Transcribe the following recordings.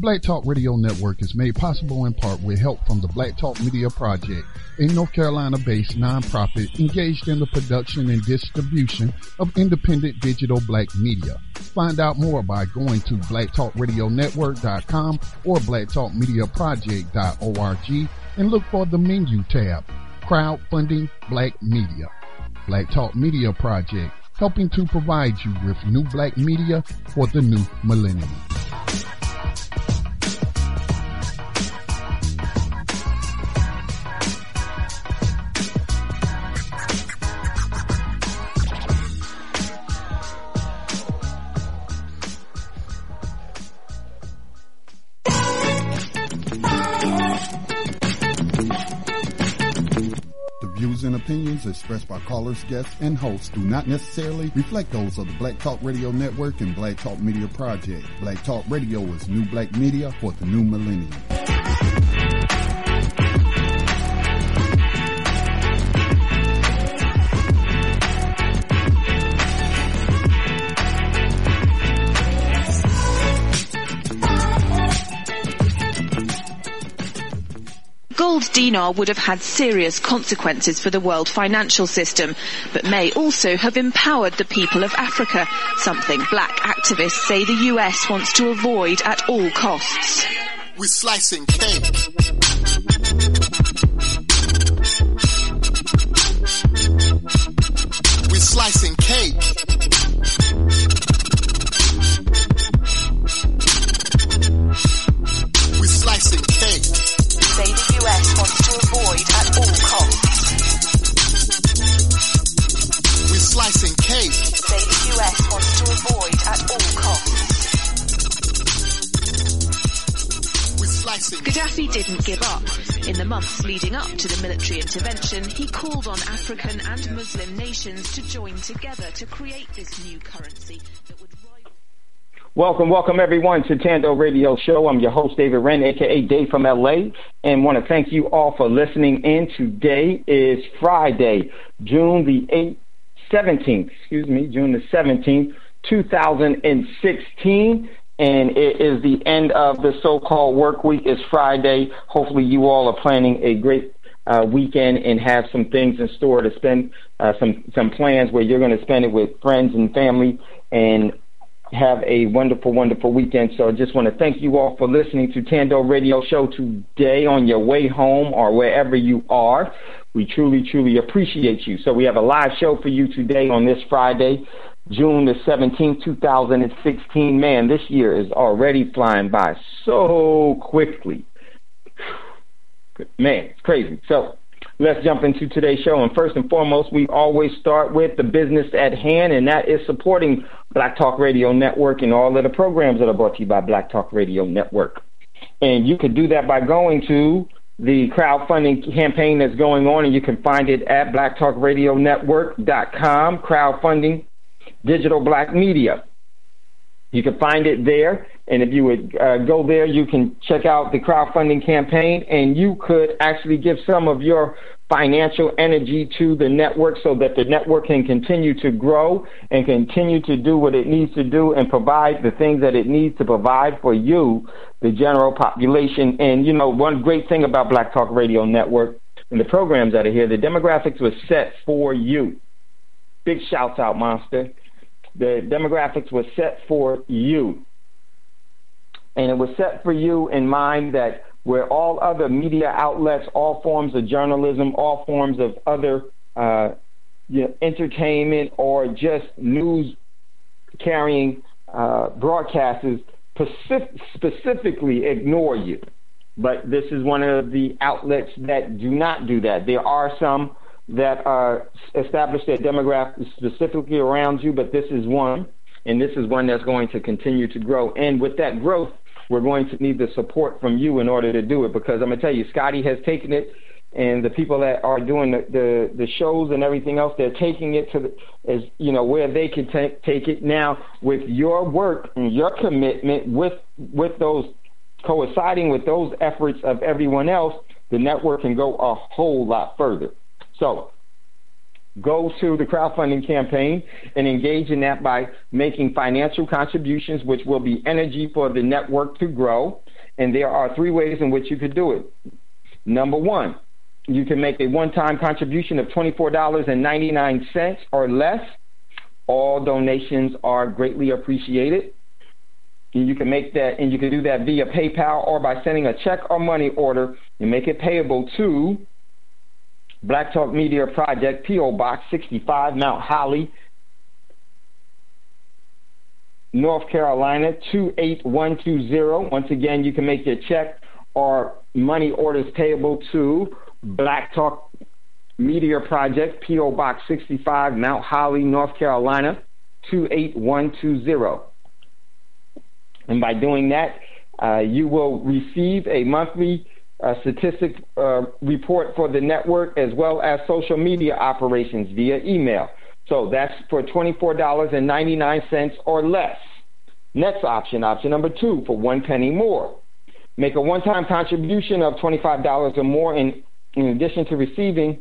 Black Talk Radio Network is made possible in part with help from the Black Talk Media Project, a North Carolina-based nonprofit engaged in the production and distribution of independent digital black media. Find out more by going to blacktalkradionetwork.com or blacktalkmediaproject.org and look for the menu tab, Crowdfunding Black Media. Black Talk Media Project, helping to provide you with new black media for the new millennium. And opinions expressed by callers, guests, and hosts do not necessarily reflect those of the Black Talk Radio Network and Black Talk Media Project. Black Talk Radio is new black media for the new millennium. Gold dinar would have had serious consequences for the world financial system, but may also have empowered the people of Africa, something black activists say the US wants to avoid at all costs. We're slicing cake. We're slicing cake. We're slicing cake. Say the US wants to avoid at all costs. We're slicing cake. Say the US wants to avoid at all costs. We're slicing. Gaddafi didn't give up. In the months leading up to the military intervention, he called on African and Muslim nations to join together to create this new currency that would rival. Welcome everyone to Tando Radio Show. I'm your host, David Wren, aka Dave from LA, and want to thank you all for listening in. Today is Friday, June the 17th, 2016, and it is the end of the so-called work week. It's Friday. Hopefully you all are planning a great weekend and have some things in store to spend, some plans where you're going to spend it with friends and family and have a wonderful, wonderful weekend. So I just want to thank you all for listening to Tando Radio Show today on your way home or wherever you are. We truly, truly appreciate you. So we have a live show for you today on this Friday, June the 17th, 2016. Man, this year is already flying by so quickly. Man, it's crazy. So let's jump into today's show. And first and foremost, we always start with the business at hand, and that is supporting Black Talk Radio Network and all of the programs that are brought to you by Black Talk Radio Network. And you can do that by going to the crowdfunding campaign that's going on, and you can find it at blacktalkradionetwork.com, crowdfunding digital black media. You can find it there, and if you would go there, you can check out the crowdfunding campaign, and you could actually give some of your financial energy to the network so that the network can continue to grow and continue to do what it needs to do and provide the things that it needs to provide for you, the general population. And, you know, one great thing about Black Talk Radio Network and the programs that are here, the demographics were set for you. Big shouts out, Monster. The demographics were set for you. And it was set for you in mind that where all other media outlets, all forms of journalism, all forms of other entertainment or just news-carrying broadcasters specifically ignore you. But this is one of the outlets that do not do that. There are some that are established their demographics specifically around you, but this is one, and this is one that's going to continue to grow. And with that growth, we're going to need the support from you in order to do it, because I'm going to tell you, Scotty has taken it, and the people that are doing the shows and everything else, they're taking it to where they can take it. Now, with your work and your commitment, with those coinciding with those efforts of everyone else, the network can go a whole lot further. So go to the crowdfunding campaign and engage in that by making financial contributions, which will be energy for the network to grow. And there are 3 ways in which you could do it. Number 1, you can make a one-time contribution of $24.99 or less. All donations are greatly appreciated. And you can make that, and you can do that via PayPal or by sending a check or money order and make it payable to Black Talk Media Project, P.O. Box 65, Mount Holly, North Carolina 28120. Once again, you can make your check or money orders payable to Black Talk Media Project, P.O. Box 65, Mount Holly, North Carolina 28120. And by doing that, you will receive a monthly statistic report for the network as well as social media operations via email. So that's for $24.99 or less. Next option number 2, for 1 penny more. Make a one-time contribution of $25 or more in addition to receiving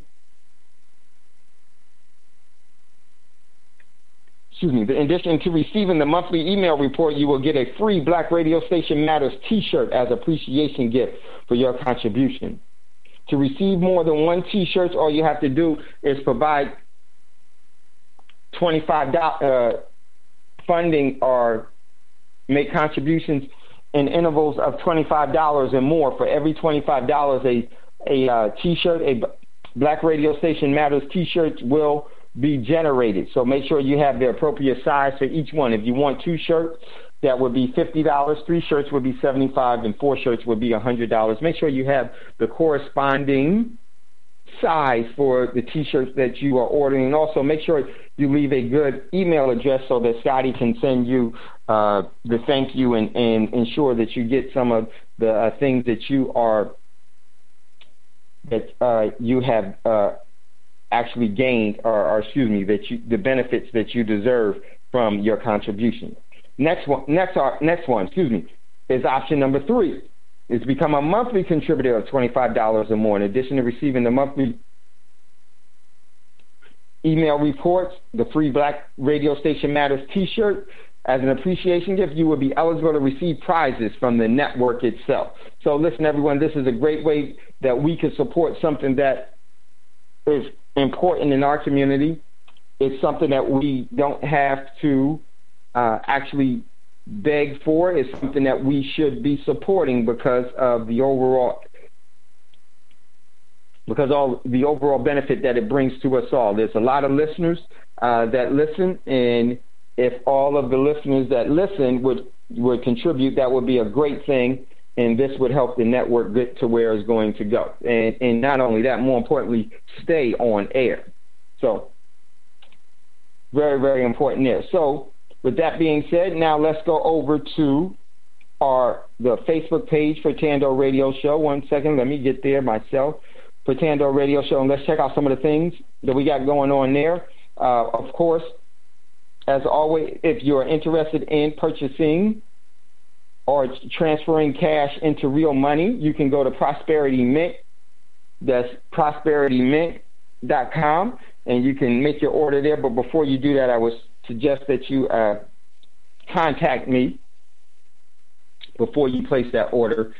the monthly email report, you will get a free Black Radio Station Matters t-shirt as appreciation gift for your contribution. To receive more than 1 t-shirt, all you have to do is provide $25 funding or make contributions in intervals of $25 and more. For every $25, a t-shirt, a Black Radio Station Matters t-shirt will be generated. So make sure you have the appropriate size for each one. If you want 2 shirts, that would be $50. 3 shirts would be $75, and 4 shirts would be $100. Make sure you have the corresponding size for the t-shirts that you are ordering. And also make sure you leave a good email address so that Scotty can send you the thank you and ensure that you get some of the things that you have actually gained, the benefits that you deserve from your contribution. Next one, is option number 3, is to become a monthly contributor of $25 or more. In addition to receiving the monthly email reports, the free Black Radio Station Matters t-shirt, as an appreciation gift, you will be eligible to receive prizes from the network itself. So listen, everyone, this is a great way that we can support something that is important in our community. It's something that we don't have to actually beg for. It's something that we should be supporting because of the overall benefit that it brings to us all. There's a lot of listeners that listen, and if all of the listeners that listen would contribute, that would be a great thing, and this would help the network get to where it's going to go. And not only that, more importantly, stay on air. So very, very important there. So with that being said, now let's go over to the Facebook page for Tando Radio Show. 1 second, let me get there myself. For Tando Radio Show, and let's check out some of the things that we got going on there. Of course, as always, if you're interested in purchasing or transferring cash into real money, you can go to Prosperity Mint. That's prosperitymint.com, and you can make your order there. But before you do that, I would suggest that you contact me before you place that order.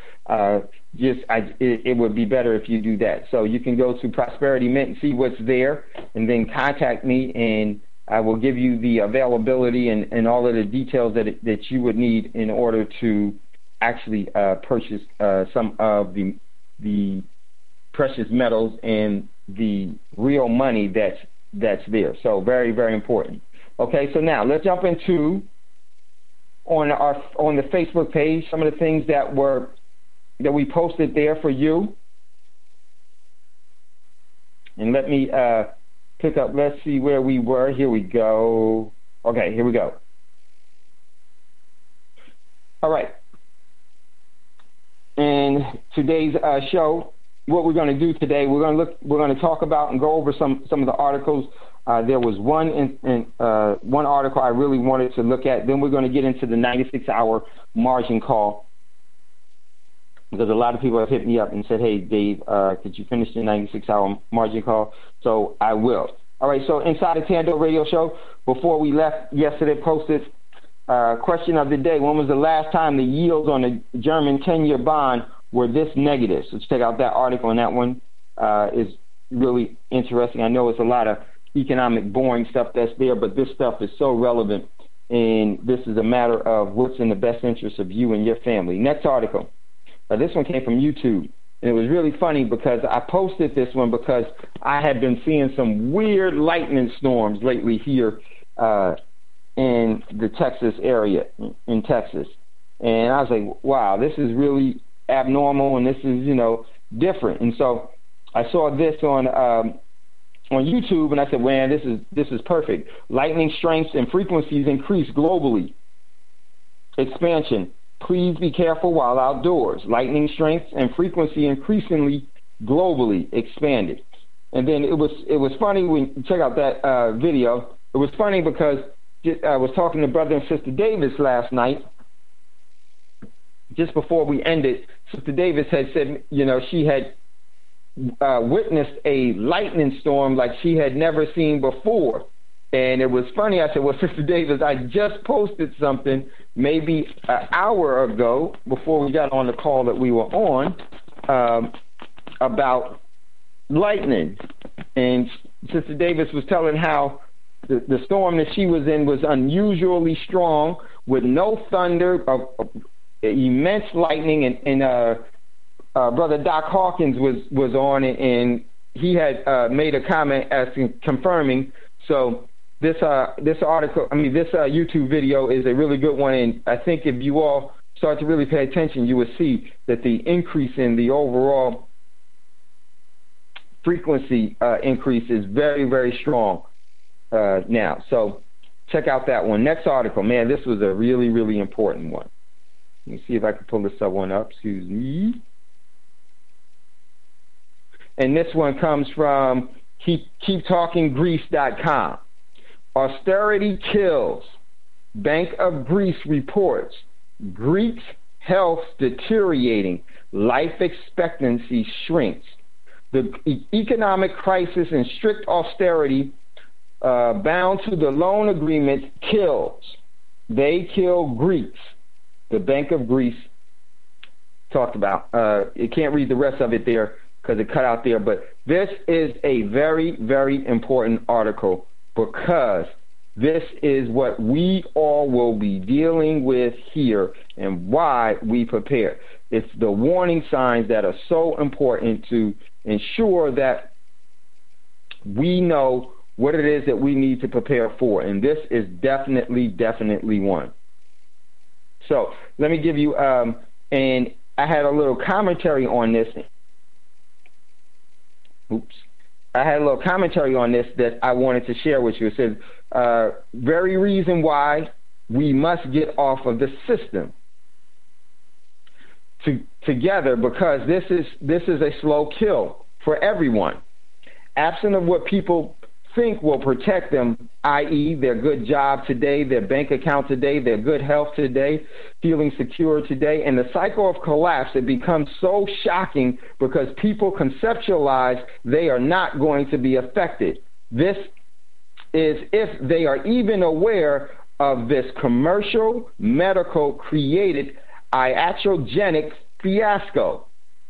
It would be better if you do that. So you can go to Prosperity Mint and see what's there, and then contact me, and I will give you the availability and all of the details that you would need in order to actually purchase some of the precious metals and the real money that's there. So very, very important. Okay, so now let's jump into on the Facebook page some of the things that we posted there for you. And let me pick up, let's see where we were. Here we go. Okay, here we go. All right. In today's show, what we're going to do today, we're going to talk about and go over some of the articles. There was one article I really wanted to look at. Then we're going to get into the 96-hour margin call, because a lot of people have hit me up and said, hey, Dave, could you finish the 96-hour margin call? So I will. All right, so inside the Tando Radio Show, before we left yesterday, posted Question of the day: when was the last time the yields on a German 10-year bond were this negative? So check out that article, and that one is really interesting. I know it's a lot of economic boring stuff that's there, but this stuff is so relevant, and this is a matter of what's in the best interest of you and your family. Next article. This one came from YouTube, and it was really funny because I posted this one because I had been seeing some weird lightning storms lately here in the Texas area, in Texas. And I was like, wow, this is really abnormal, and this is, different. And so I saw this on YouTube, and I said, man, this is perfect. Lightning strengths and frequencies increase globally. Expansion. Please be careful while outdoors. Lightning strength and frequency increasingly globally expanded. And then it was funny when you check out that video. It was funny because I was talking to Brother and Sister Davis last night. Just before we ended, Sister Davis had said, she had witnessed a lightning storm like she had never seen before. And it was funny. I said, well, Sister Davis, I just posted something maybe an hour ago before we got on the call that we were on about lightning. And Sister Davis was telling how the storm that she was in was unusually strong with no thunder, immense lightning. And Brother Doc Hawkins was on it, and he had made a comment confirming. So this article, this YouTube video is a really good one, and I think if you all start to really pay attention, you will see that the increase in the overall frequency increase is very, very strong now. So check out that one. Next article, man, this was a really, really important one. Let me see if I can pull this one up. Excuse me. And this one comes from KeepTalkingGreece.com. Austerity kills. Bank of Greece reports Greeks' health deteriorating. Life expectancy shrinks. The economic crisis and strict austerity bound to the loan agreement kills. They kill Greeks. The Bank of Greece talked about. You can't read the rest of it there because it cut out there, but this is a very, very important article because this is what we all will be dealing with here and why we prepare. It's the warning signs that are so important to ensure that we know what it is that we need to prepare for, and this is definitely one. So let me give you, and I had a little commentary on this. I had a little commentary on this that I wanted to share with you. It says, very reason why we must get off of the system together, because this is a slow kill for everyone. Absent of what people think will protect them, i.e. their good job today, their bank account today, their good health today, feeling secure today, and the cycle of collapse, it becomes so shocking because people conceptualize they are not going to be affected. This is if they are even aware of this commercial, medical, created iatrogenic fiasco.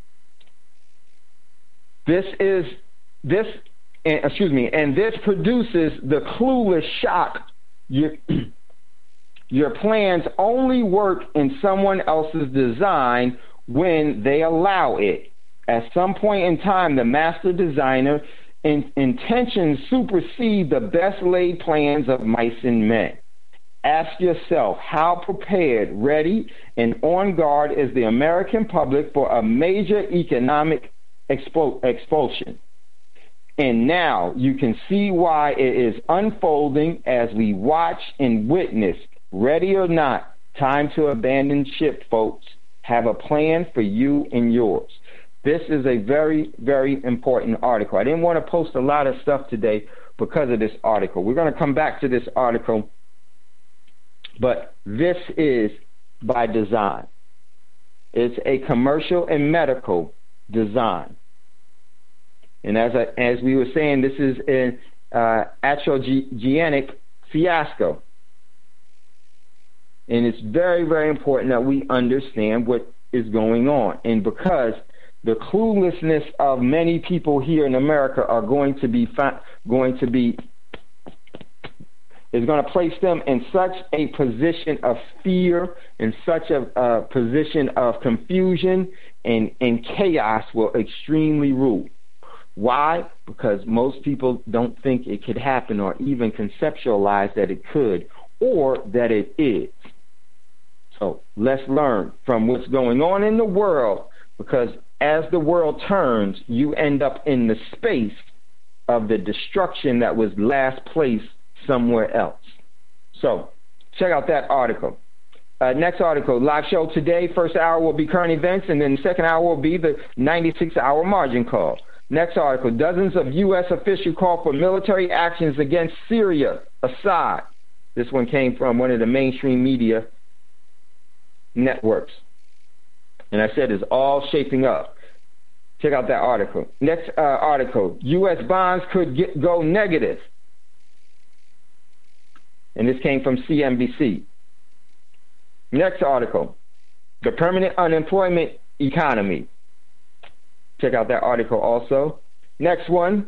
And this produces the clueless shock. Your plans only work in someone else's design when they allow it. At some point in time, the master designer intentions supersede the best laid plans of mice and men. Ask yourself, how prepared, ready, and on guard is the American public for a major economic expulsion? And now you can see why it is unfolding as we watch and witness. Ready or not, time to abandon ship, folks. Have a plan for you and yours. This is a very, very important article. I didn't want to post a lot of stuff today because of this article. We're going to come back to this article, but this is by design. It's a commercial and medical design. And as we were saying, this is an iatrogenic fiasco. And it's very, very important that we understand what is going on. And because the cluelessness of many people here in America are going to place them in such a position of fear, in such a position of confusion, and chaos will extremely rule. Why? Because most people don't think it could happen or even conceptualize that it could or that it is. So let's learn from what's going on in the world, because as the world turns, you end up in the space of the destruction that was last placed somewhere else. So check out that article. Next article, live show today. First hour will be current events, and then the second hour will be the 96-hour margin call. Next article, dozens of U.S. officials call for military actions against Syria, Assad. This one came from one of the mainstream media networks. And I said it's all shaping up. Check out that article. Next article, U.S. bonds could go negative. And this came from CNBC. Next article, the permanent unemployment economy. Check out that article also. Next one,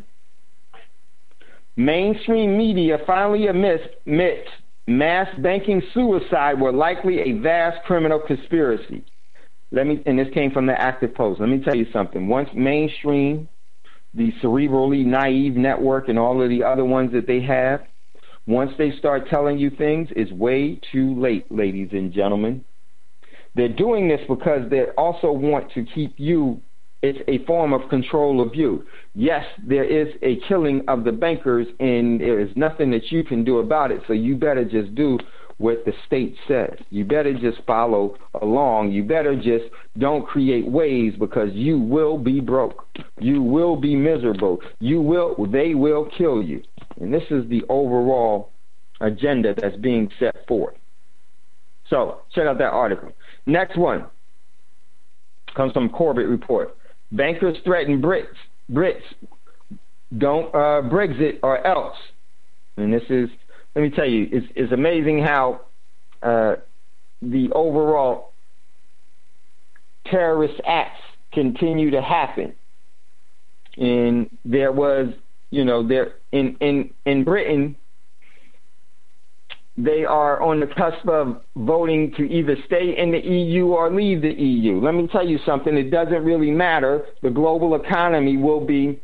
mainstream media finally admits mass banking suicide were likely a vast criminal conspiracy. And this came from the Active Post. Let me tell you something. Once mainstream, the cerebrally naive network and all of the other ones that they have, once they start telling you things, it's way too late, ladies and gentlemen. They're doing this because they also want to keep you. It's a form of control of you. Yes, there is a killing of the bankers, and there is nothing that you can do about it, so you better just do what the state says. You better just follow along. You better just don't create waves, because you will be broke. You will be miserable. They will kill you. And this is the overall agenda that's being set forth. So check out that article. Next one comes from Corbett Report. Bankers threaten Brits don't Brexit or else. And this is, let me tell you, it's amazing how the overall terrorist acts continue to happen. And there was, there in Britain, they are on the cusp of voting to either stay in the EU or leave the EU. Let me tell you something. It doesn't really matter. The global economy will be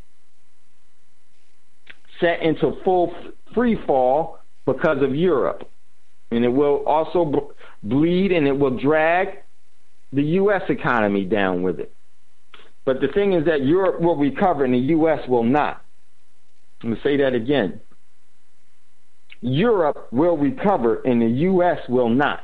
set into full free fall because of Europe. And it will also bleed, and it will drag the U.S. economy down with it. But the thing is that Europe will recover and the U.S. will not. I'm going to say that again. Europe will recover and the U.S. will not.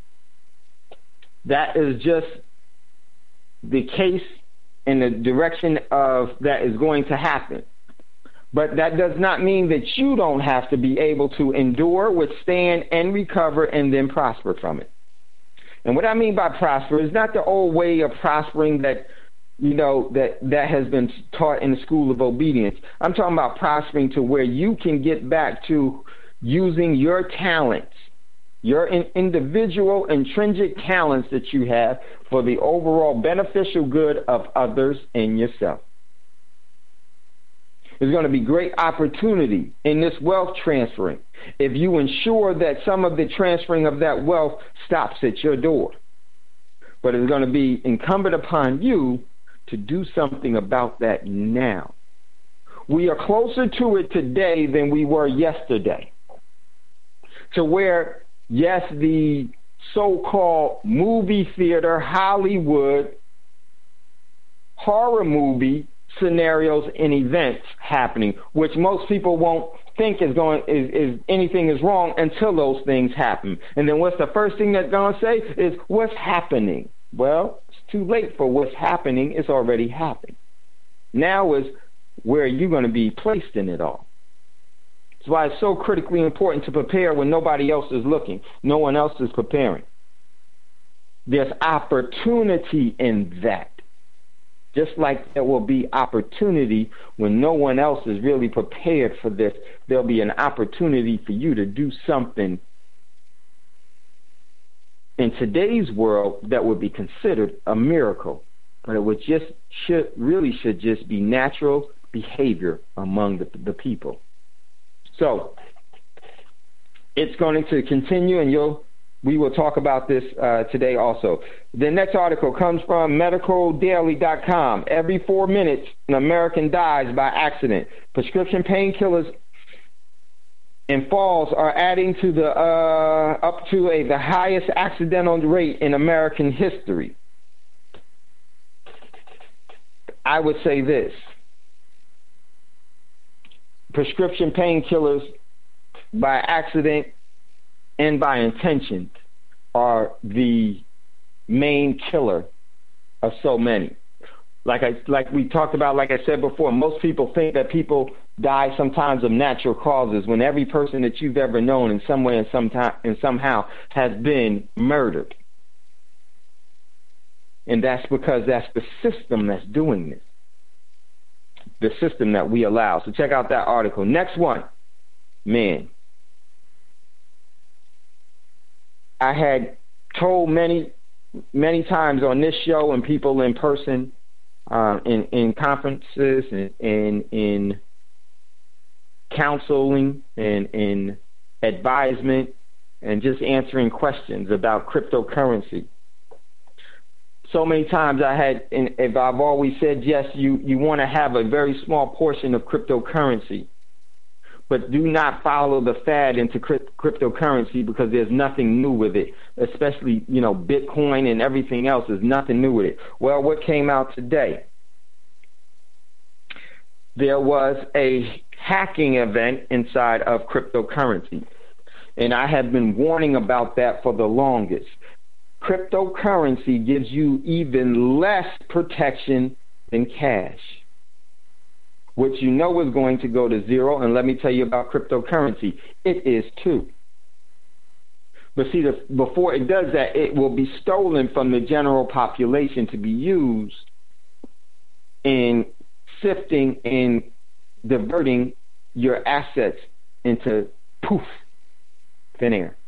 That is just the case in the direction of that is going to happen. But that does not mean that you don't have to be able to endure, withstand, and recover, and then prosper from it. And what I mean by prosper is not the old way of prospering that that has been taught in the school of obedience. I'm talking about prospering to where you can get back to using your talents, your individual intrinsic talents that you have for the overall beneficial good of others and yourself. There's going to be great opportunity in this wealth transferring if you ensure that some of the transferring of that wealth stops at your door. But it's going to be incumbent upon you to do something about that now. We are closer to it today than we were yesterday. To where, yes, the so-called movie theater, Hollywood, horror movie scenarios and events happening, which most people won't think is anything is wrong until those things happen. And then what's the first thing they're going to say is, what's happening? Well, it's too late for what's happening. It's already happened. Now is where you're going to be placed in it all. That's why it's so critically important to prepare when nobody else is looking. No one else is preparing. There's opportunity in that. Just like there will be opportunity when no one else is really prepared for this, there'll be an opportunity for you to do something today's world, that would be considered a miracle. But it would should just be natural behavior among the people. So it's going to continue, and we will talk about this today also. The next article comes from medicaldaily.com. Every 4 minutes, an American dies by accident. Prescription painkillers and falls are adding to the highest accidental rate in American history. I would say this: prescription painkillers by accident and by intention are the main killer of so many. Like we talked about, like I said before, most people think that people die sometimes of natural causes, when every person that you've ever known in some way and somehow has been murdered. And that's because that's the system that's doing this. The system that we allow. So check out that article. Next one. Man, I had told many times on this show and people in person, in conferences and in counseling and in advisement and just answering questions about cryptocurrency. So many times I've always said, yes, you want to have a very small portion of cryptocurrency, but do not follow the fad into cryptocurrency, because there's nothing new with it, especially, Bitcoin and everything else. There's nothing new with it. Well, what came out today? There was a hacking event inside of cryptocurrency, and I have been warning about that for the longest. Cryptocurrency gives you even less protection than cash, which is going to go to zero. And let me tell you about cryptocurrency. It is too. But see, before it does that, it will be stolen from the general population to be used in sifting and diverting your assets into thin air.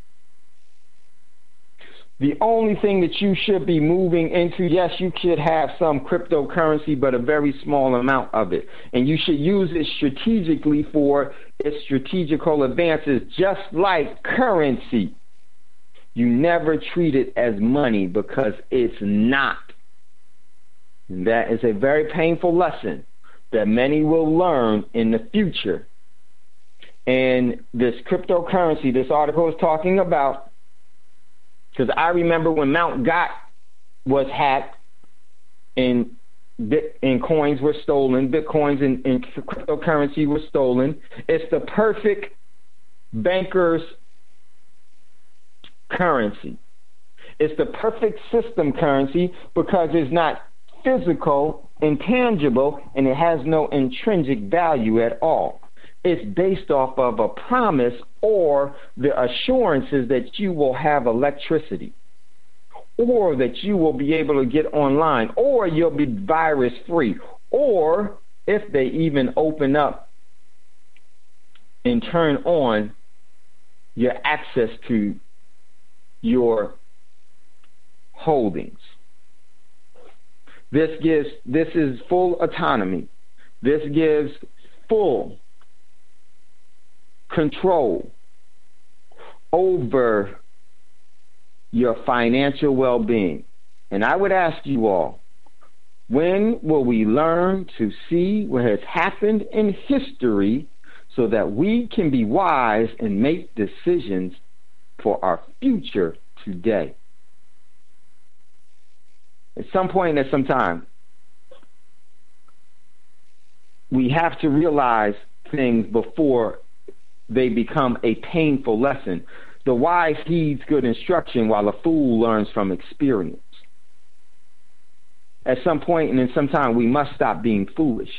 The only thing that you should be moving into, yes, you should have some cryptocurrency, but a very small amount of it. And you should use it strategically for its strategical advances, just like currency. You never treat it as money, because it's not. And that is a very painful lesson that many will learn in the future. And this cryptocurrency, this article is talking about, because I remember when Mt. Gox was hacked and coins were stolen, bitcoins and cryptocurrency was stolen. It's the perfect banker's currency. It's the perfect system currency, because it's not physical, intangible, and it has no intrinsic value at all. It's based off of a promise or the assurances that you will have electricity, or that you will be able to get online, or you'll be virus free, or if they even open up and turn on your access to your holdings. This is full autonomy. This gives full control over your financial well-being. And I would ask you all, when will we learn to see what has happened in history so that we can be wise and make decisions for our future today? At some point at some time, we have to realize things before they become a painful lesson. The wise heeds good instruction, while a fool learns from experience. At some point and in some time, we must stop being foolish.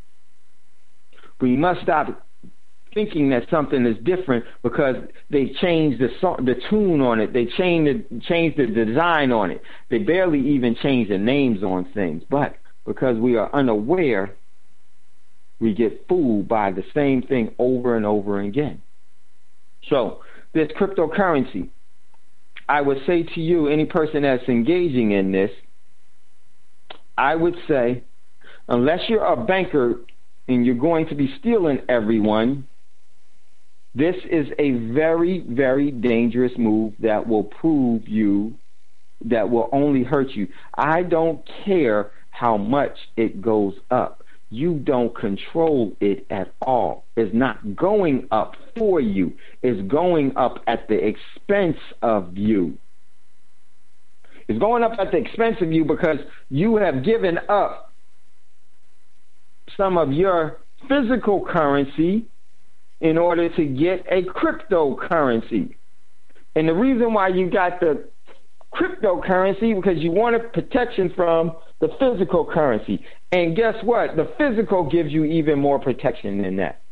We must stop thinking that something is different because they changed the tune on it. They changed the design on it. They barely even changed the names on things. But because we are unaware, we get fooled by the same thing over and over again. So this cryptocurrency, I would say to you, any person that's engaging in this, I would say, unless you're a banker and you're going to be stealing everyone, this is a very, very dangerous move that will prove you, that will only hurt you. I don't care how much it goes up. You don't control it at all. It's not going up for you. It's going up at the expense of you. It's going up at the expense of you because you have given up some of your physical currency in order to get a cryptocurrency. And the reason why you got the cryptocurrency because you wanted protection from the physical currency. And guess what? The physical gives you even more protection than that.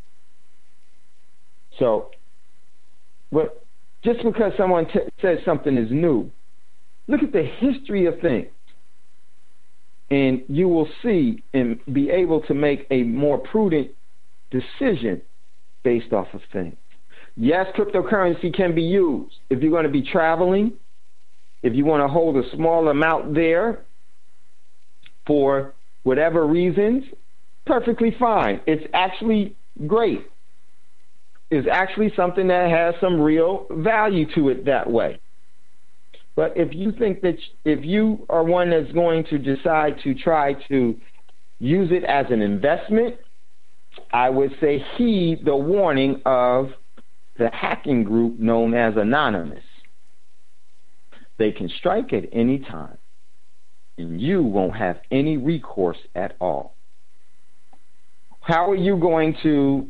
So, but just because someone says something is new, look at the history of things. And you will see and be able to make a more prudent decision based off of things. Yes, cryptocurrency can be used. If you're going to be traveling, if you want to hold a small amount there for whatever reasons, perfectly fine. It's actually great. It's actually something that has some real value to it that way. But if you think that if you are one that's going to decide to try to use it as an investment, I would say heed the warning of the hacking group known as Anonymous. They can strike at any time, and you won't have any recourse at all. How are you going to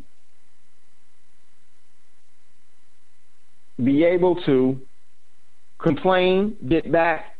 be able to complain, get back,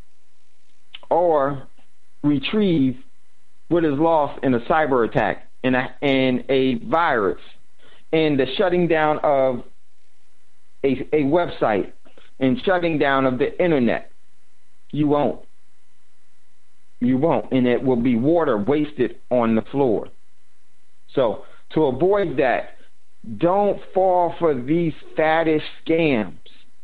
or retrieve what is lost in a cyber attack, in a virus, and the shutting down of a website, and shutting down of the internet? You won't. You won't, and it will be water wasted on the floor. So to avoid that, don't fall for these faddish scams.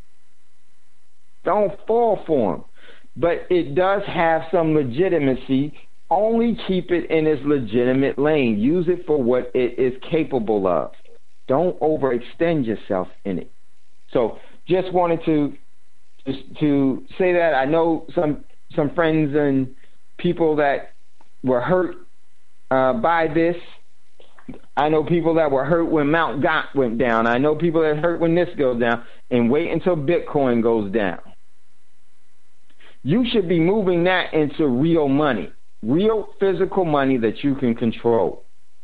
Don't fall for them. But it does have some legitimacy. Only keep it in its legitimate lane. Use it for what it is capable of. Don't overextend yourself in it. So just wanted to say that. I know some friends and people that were hurt by this. I know people that were hurt when Mt. Gox went down. I know people that hurt when this goes down. And wait until Bitcoin goes down. You should be moving that into real money, real physical money that you can control.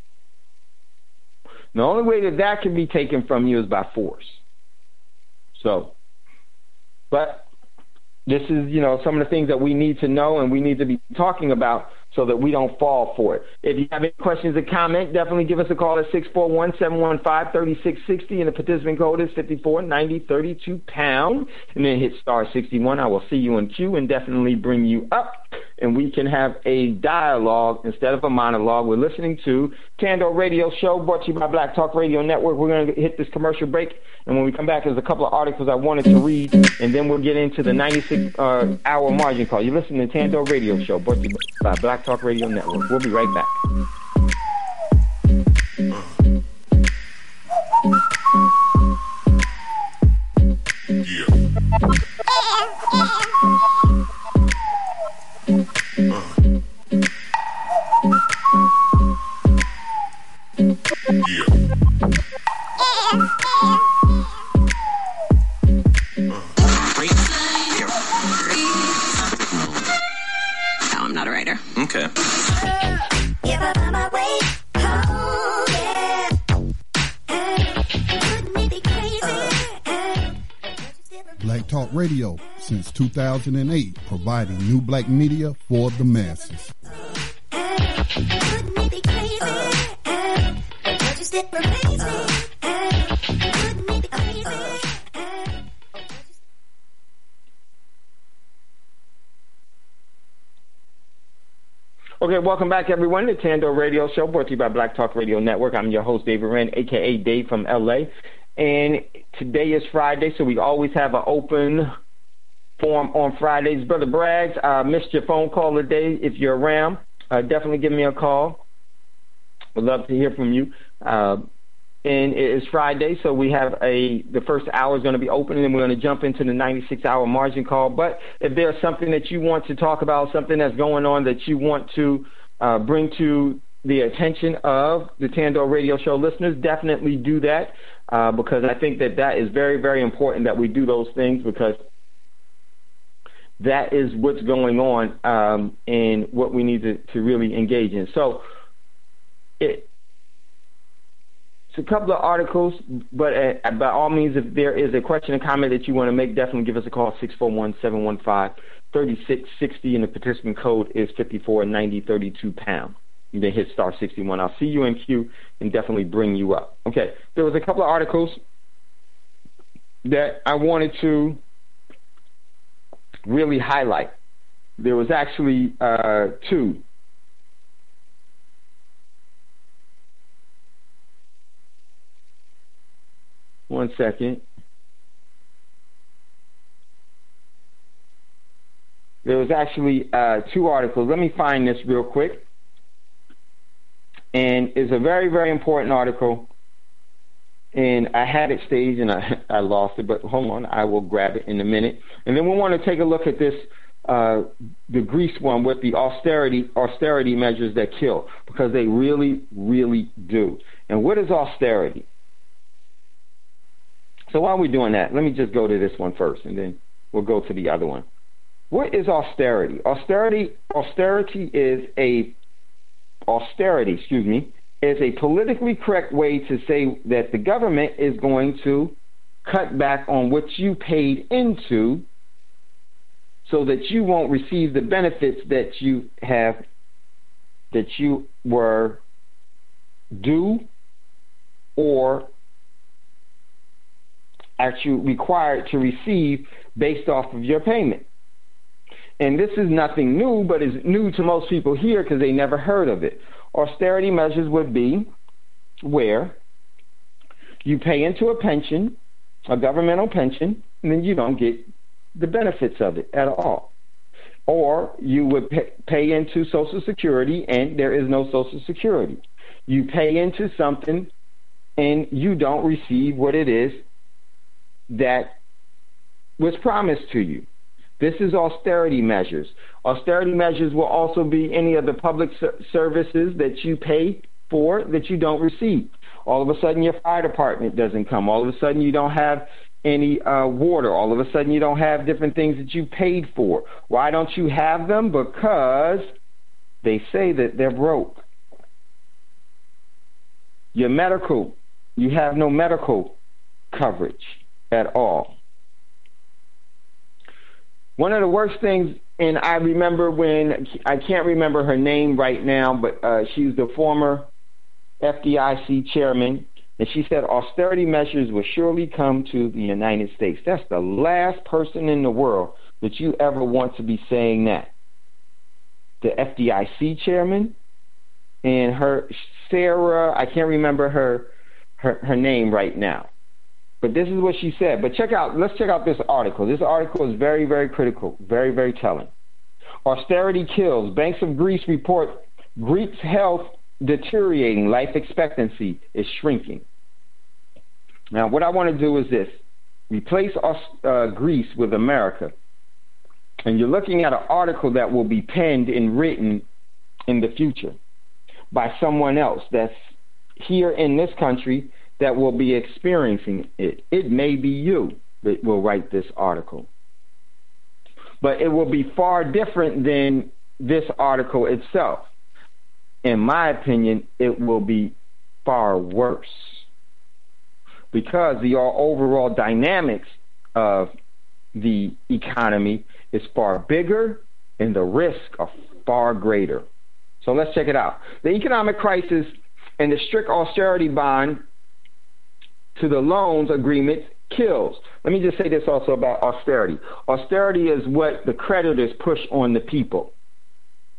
The only way that can be taken from you is by force. So, but this is, some of the things that we need to know and we need to be talking about so that we don't fall for it. If you have any questions or comment, definitely give us a call at 641-715-3660, and the participant code is 549032#, and then hit star 61. I will see you in queue and definitely bring you up, and we can have a dialogue instead of a monologue. We're listening to Tando Radio Show, brought to you by Black Talk Radio Network. We're going to hit this commercial break, and when we come back, there's a couple of articles I wanted to read, and then we'll get into the 96-hour margin call. You're listening to Tando Radio Show, brought to you by Black Talk Radio Network. We'll be right back. No, I'm not a writer. Okay. Black Talk Radio since 2008, providing new black media for the masses. Okay, welcome back, everyone, to Tando Radio Show, brought to you by Black Talk Radio Network. I'm your host, David Wren, a.k.a. Dave from L.A., And today is Friday, so we always have an open forum on Fridays. Brother Braggs, I missed your phone call today. If you're around, definitely give me a call. Would love to hear from you. And it is Friday, so we have the first hour is going to be open, and then we're going to jump into the 96-hour margin call. But if there's something that you want to talk about, something that's going on that you want to bring to the attention of the Tandor Radio Show listeners, definitely do that, because I think that is very, very important that we do those things, because that is what's going on and what we need to really engage in. So it's a couple of articles, but by all means, if there is a question or comment that you want to make, definitely give us a call, 641-715-3660, and the participant code is 549032#. You then hit star 61. I'll see you in queue and definitely bring you up. Okay, there was a couple of articles that I wanted to really highlight. There was actually two. One second. There was actually two articles. Let me find this real quick. And it's a very, very important article. And I had it staged and I lost it, but hold on, I will grab it in a minute. And then we want to take a look at this, the Greece one with the austerity measures that kill, because they really, really do. And what is austerity? So while we're doing that, let me just go to this one first, and then we'll go to the other one. What is austerity? Austerity is a politically correct way to say that the government is going to cut back on what you paid into so that you won't receive the benefits that you were due or actually required to receive based off of your payment. And this is nothing new, but is new to most people here because they never heard of it. Austerity measures would be where you pay into a pension, a governmental pension, and then you don't get the benefits of it at all. Or you would pay into Social Security and there is no Social Security. You pay into something and you don't receive what it is that was promised to you. This is austerity measures. Austerity measures will also be any of the public services that you pay for that you don't receive. All of a sudden your fire department doesn't come. All of a sudden you don't have any water. All of a sudden you don't have different things that you paid for. Why don't you have them? Because they say that they're broke. Your medical, you have no medical coverage at all. One of the worst things, and I remember when, I can't remember her name right now, but she's the former FDIC chairman, and she said austerity measures will surely come to the United States. That's the last person in the world that you ever want to be saying that. The FDIC chairman and her, Sarah, I can't remember her name right now. But this is what she said. But let's check out this article. This article is very, very critical, very, very telling. Austerity kills. Banks of Greece report Greeks' health deteriorating. Life expectancy is shrinking. Now, what I want to do is this. Replace Greece with America. And you're looking at an article that will be penned and written in the future by someone else that's here in this country that will be experiencing it. It may be you that will write this article. But it will be far different than this article itself. In my opinion, it will be far worse. Because the overall dynamics of the economy is far bigger and the risks are far greater. So let's check it out. The economic crisis and the strict austerity bond to the loans agreement kills. Let me just say this also about austerity. Austerity is what the creditors push on the people,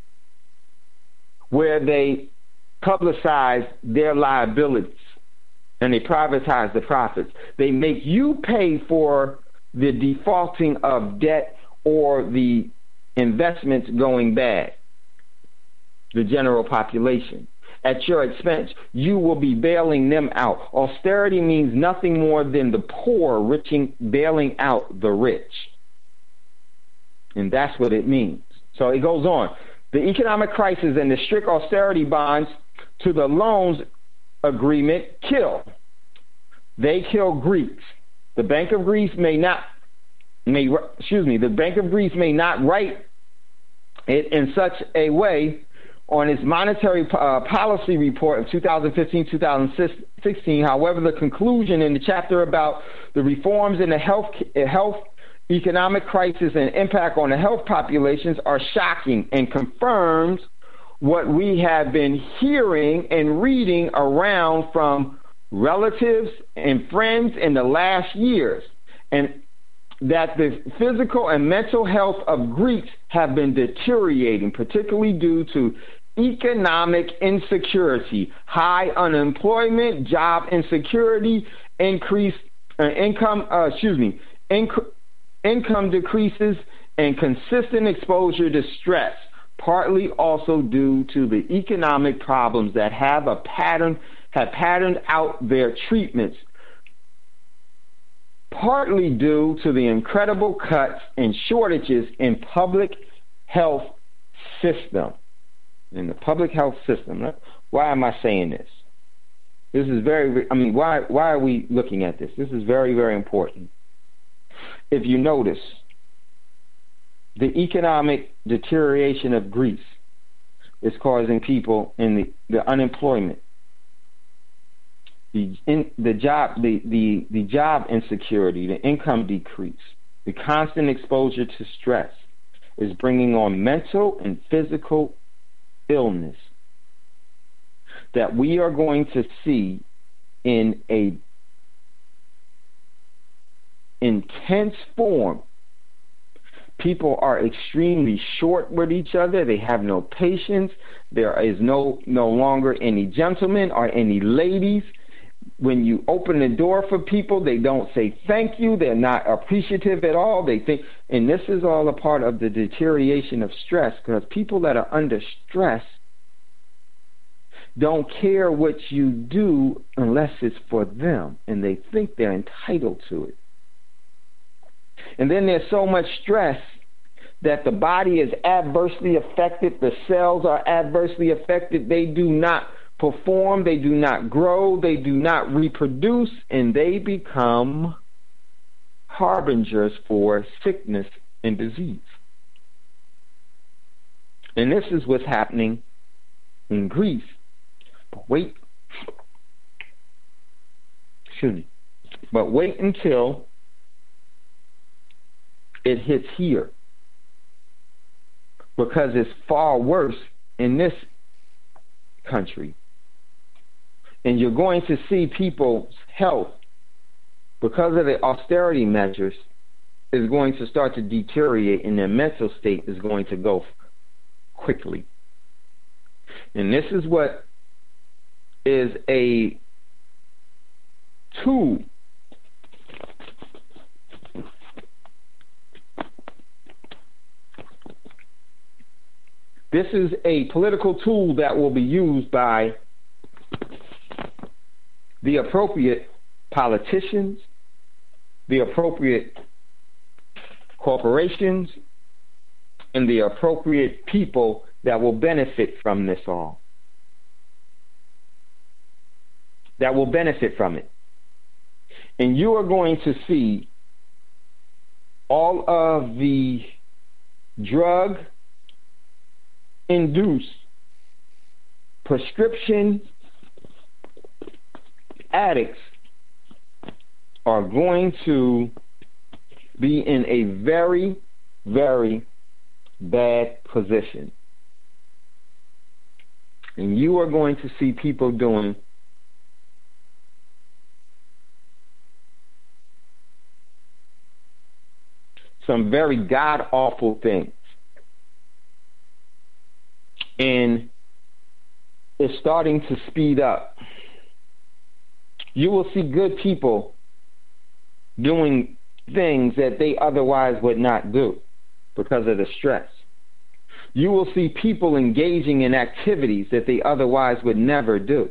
where they publicize their liabilities and they privatize the profits. They make you pay for the defaulting of debt or the investments going bad, the general population. At your expense, you will be bailing them out. Austerity means nothing more than the poor bailing out the rich. And that's what it means. So it goes on. The economic crisis and the strict austerity bonds to the loans agreement kill. They kill Greeks. The Bank of Greece may not write it in such a way on its monetary policy report of 2015-2016. However, the conclusion in the chapter about the reforms in the health economic crisis and impact on the health populations are shocking and confirms what we have been hearing and reading around from relatives and friends in the last years, and that the physical and mental health of Greeks have been deteriorating, particularly due to economic insecurity, high unemployment, job insecurity, increased income decreases, and consistent exposure to stress, partly also due to the economic problems that have patterned out their treatments, partly due to the incredible cuts and shortages in public health system. In the public health system. Why am I saying this? This is why are we looking at this? This is very, very important. If you notice, the economic deterioration of Greece is causing people in the unemployment, the job insecurity, the income decrease, the constant exposure to stress is bringing on mental and physical illness that we are going to see in a intense form. People are extremely short with each other. They have no patience. There is no longer any gentlemen or any ladies. When you open the door for people, they don't say thank you. They're not appreciative at all. They think, and this is all a part of the deterioration of stress, because people that are under stress don't care what you do unless it's for them, and they think they're entitled to it. And then there's so much stress that the body is adversely affected, the cells are adversely affected, they do not perform, they do not grow, they do not reproduce, and they become harbingers for sickness and disease. And this is what's happening in Greece. But wait until it hits here, because it's far worse in this country. And you're going to see people's health, because of the austerity measures, is going to start to deteriorate, and their mental state is going to go quickly. And this is what is a tool This is a political tool that will be used by the appropriate politicians, the appropriate corporations, and the appropriate people that will benefit from this all. That will benefit from it. And you are going to see all of the drug-induced prescription addicts are going to be in a very, very bad position. And you are going to see people doing some very god-awful things. And it's starting to speed up. You will see good people doing things that they otherwise would not do because of the stress. You will see people engaging in activities that they otherwise would never do.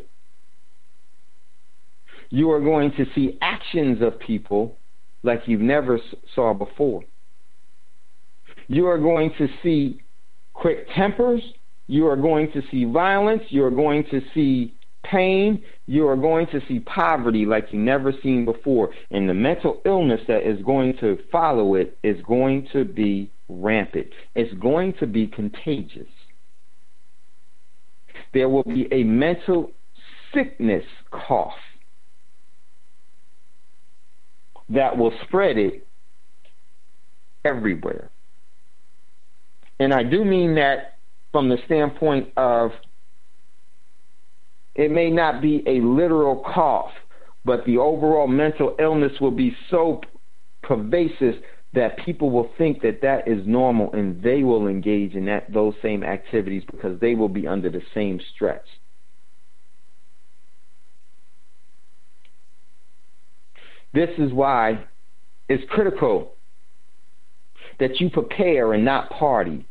You are going to see actions of people like you've never saw before. You are going to see quick tempers. You are going to see violence. You are going to see pain. You are going to see poverty like you've never seen before. And the mental illness that is going to follow it is going to be rampant. It's going to be contagious. There will be a mental sickness cough that will spread it everywhere. And I do mean that from the standpoint of it may not be a literal cough, but the overall mental illness will be so pervasive that people will think that that is normal, and they will engage in those same activities because they will be under the same stress. This is why it's critical that you prepare and not party,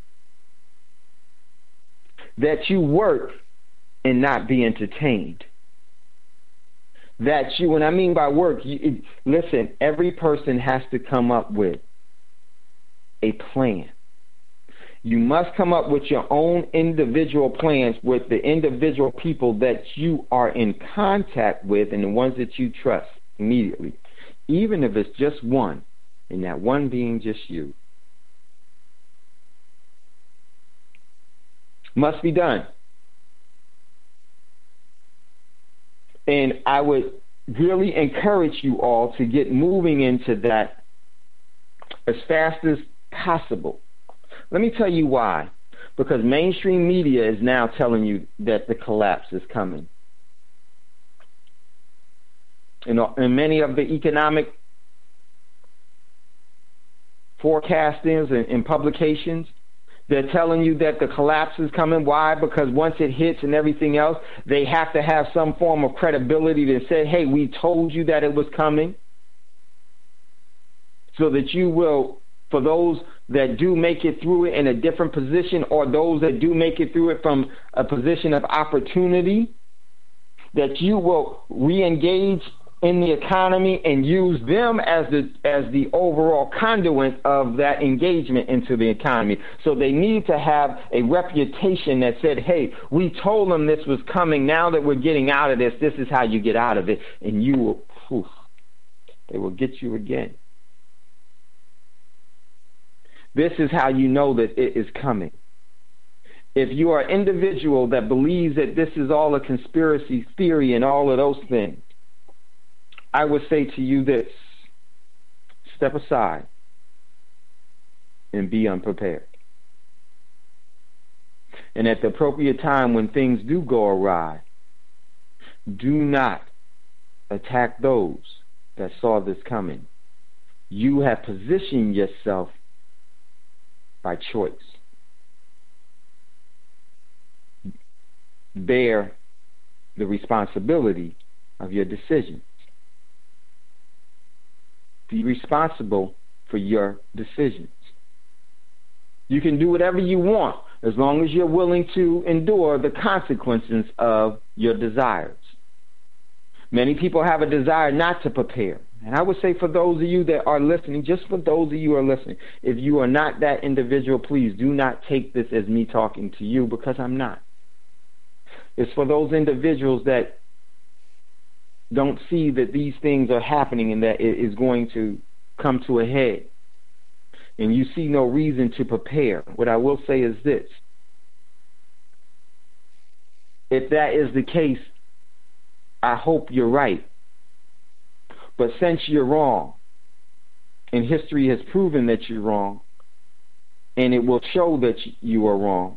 that you work and not be entertained, that you, when I mean by work, listen, every person has to come up with a plan. You must come up with your own individual plans with the individual people that you are in contact with and the ones that you trust immediately, even if it's just one, and that one being just you. Must be done. And I would really encourage you all to get moving into that as fast as possible. Let me tell you why. Because mainstream media is now telling you that the collapse is coming. And many of the economic forecasters and publications, they're telling you that the collapse is coming. Why? Because once it hits and everything else, they have to have some form of credibility to say, hey, we told you that it was coming. So that you will, for those that do make it through it in a different position, or those that do make it through it from a position of opportunity, that you will re-engage in the economy and use them as the overall conduit of that engagement into the economy. So they need to have a reputation that said, hey, we told them this was coming. Now that we're getting out of this, this is how you get out of it. And you will, they will get you again. This is how you know that it is coming. If you are an individual that believes that this is all a conspiracy theory and all of those things, I would say to you this: step aside and be unprepared. And at the appropriate time when things do go awry, do not attack those that saw this coming. You have positioned yourself by choice. Bear the responsibility of your decisions. Be responsible for your decisions. You can do whatever you want as long as you're willing to endure the consequences of your desires. Many people have a desire not to prepare. And I would say for those of you that are listening, just for those of you who are listening, if you are not that individual, please do not take this as me talking to you, because I'm not. It's for those individuals that don't see that these things are happening and that it is going to come to a head, and you see no reason to prepare. What I will say is this: if that is the case, I hope you're right. But since you're wrong, and history has proven that you're wrong, and it will show that you are wrong,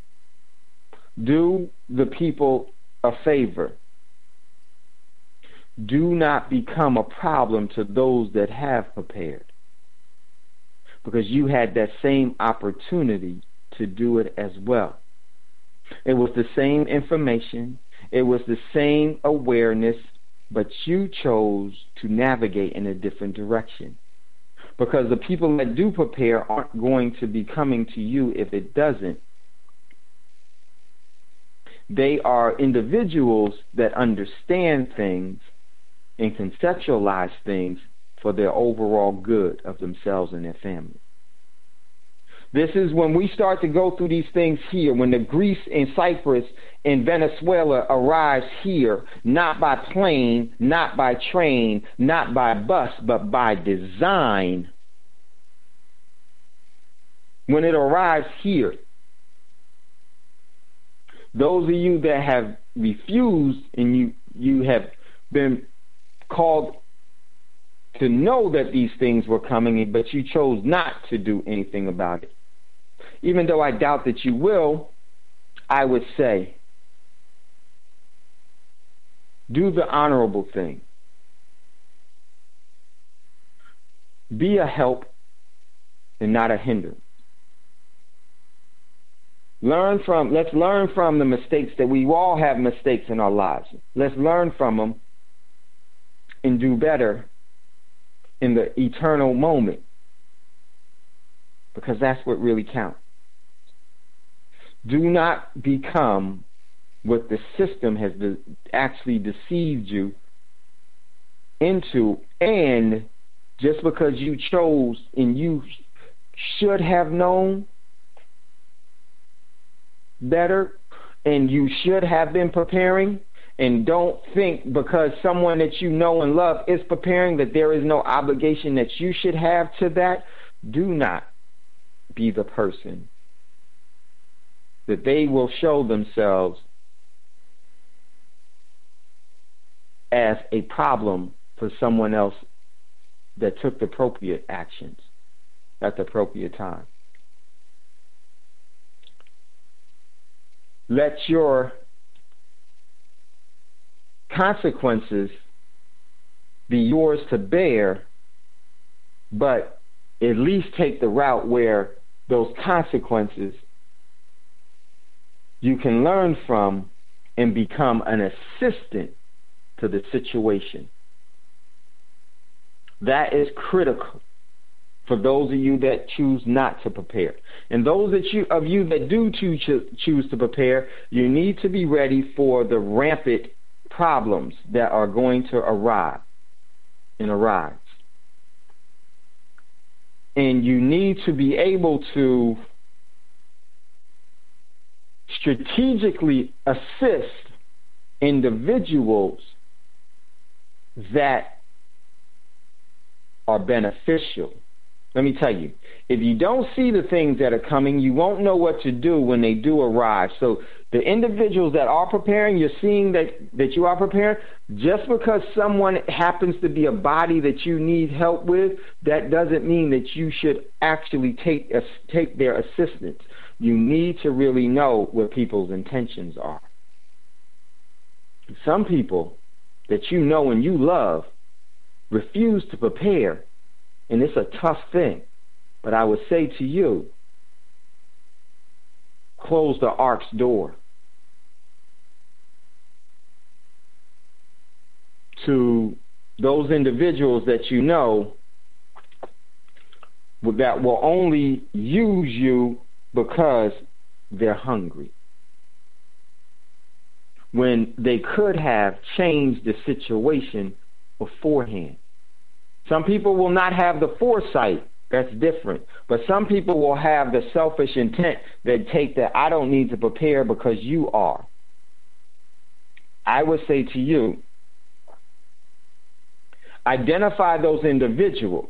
do the people a favor. Do not become a problem to those that have prepared, because you had that same opportunity to do it as well. It was the same information. It was the same awareness. but you chose to navigate in a different direction. Because the people that do prepare aren't going to be coming to you if it doesn't. They are individuals that understand things and conceptualize things for their overall good of themselves and their family. This is when we start to go through these things here, when the Greece and Cyprus and Venezuela arrives here, not by plane, not by train, not by bus, but by design. When it arrives here, those of you that have refused and you have been called to know that these things were coming, but you chose not to do anything about it. Even though I doubt that you will, I would say, do the honorable thing. Be a help and not a hindrance. Let's learn from the mistakes that we all have mistakes in our lives. Let's learn from them and do better in the eternal moment, because that's what really counts. Do not become what the system has actually deceived you into, and just because you chose and you should have known better and you should have been preparing, and don't think because someone that you know and love is preparing that there is no obligation that you should have to that. Do not be the person that they will show themselves as a problem for someone else that took the appropriate actions at the appropriate time. Let your consequences be yours to bear, but at least take the route where those consequences you can learn from and become an assistant to the situation. That is critical for those of you that choose not to prepare. And those of you that do choose to prepare, you need to be ready for the rampant problems that are going to arise. And you need to be able to strategically assist individuals that are beneficial. Let me tell you, if you don't see the things that are coming, you won't know what to do when they do arrive. So the individuals that are preparing, you're seeing that you are preparing, just because someone happens to be a body that you need help with, that doesn't mean that you should actually take their assistance. You need to really know what people's intentions are. Some people that you know and you love refuse to prepare, and it's a tough thing. But I would say to you, close the ark's door to those individuals that you know that will only use you because they're hungry, when they could have changed the situation beforehand. Some people will not have the foresight. That's different. But some people will have the selfish intent that take that I don't need to prepare because you are. I would say to you, identify those individuals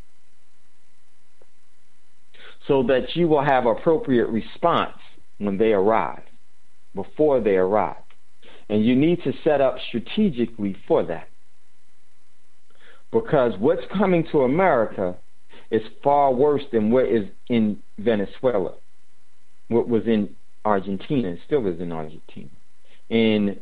so that you will have appropriate response when they arrive, before they arrive. And you need to set up strategically for that. Because what's coming to America is far worse than what is in Venezuela, what was in Argentina, and still is in Argentina, and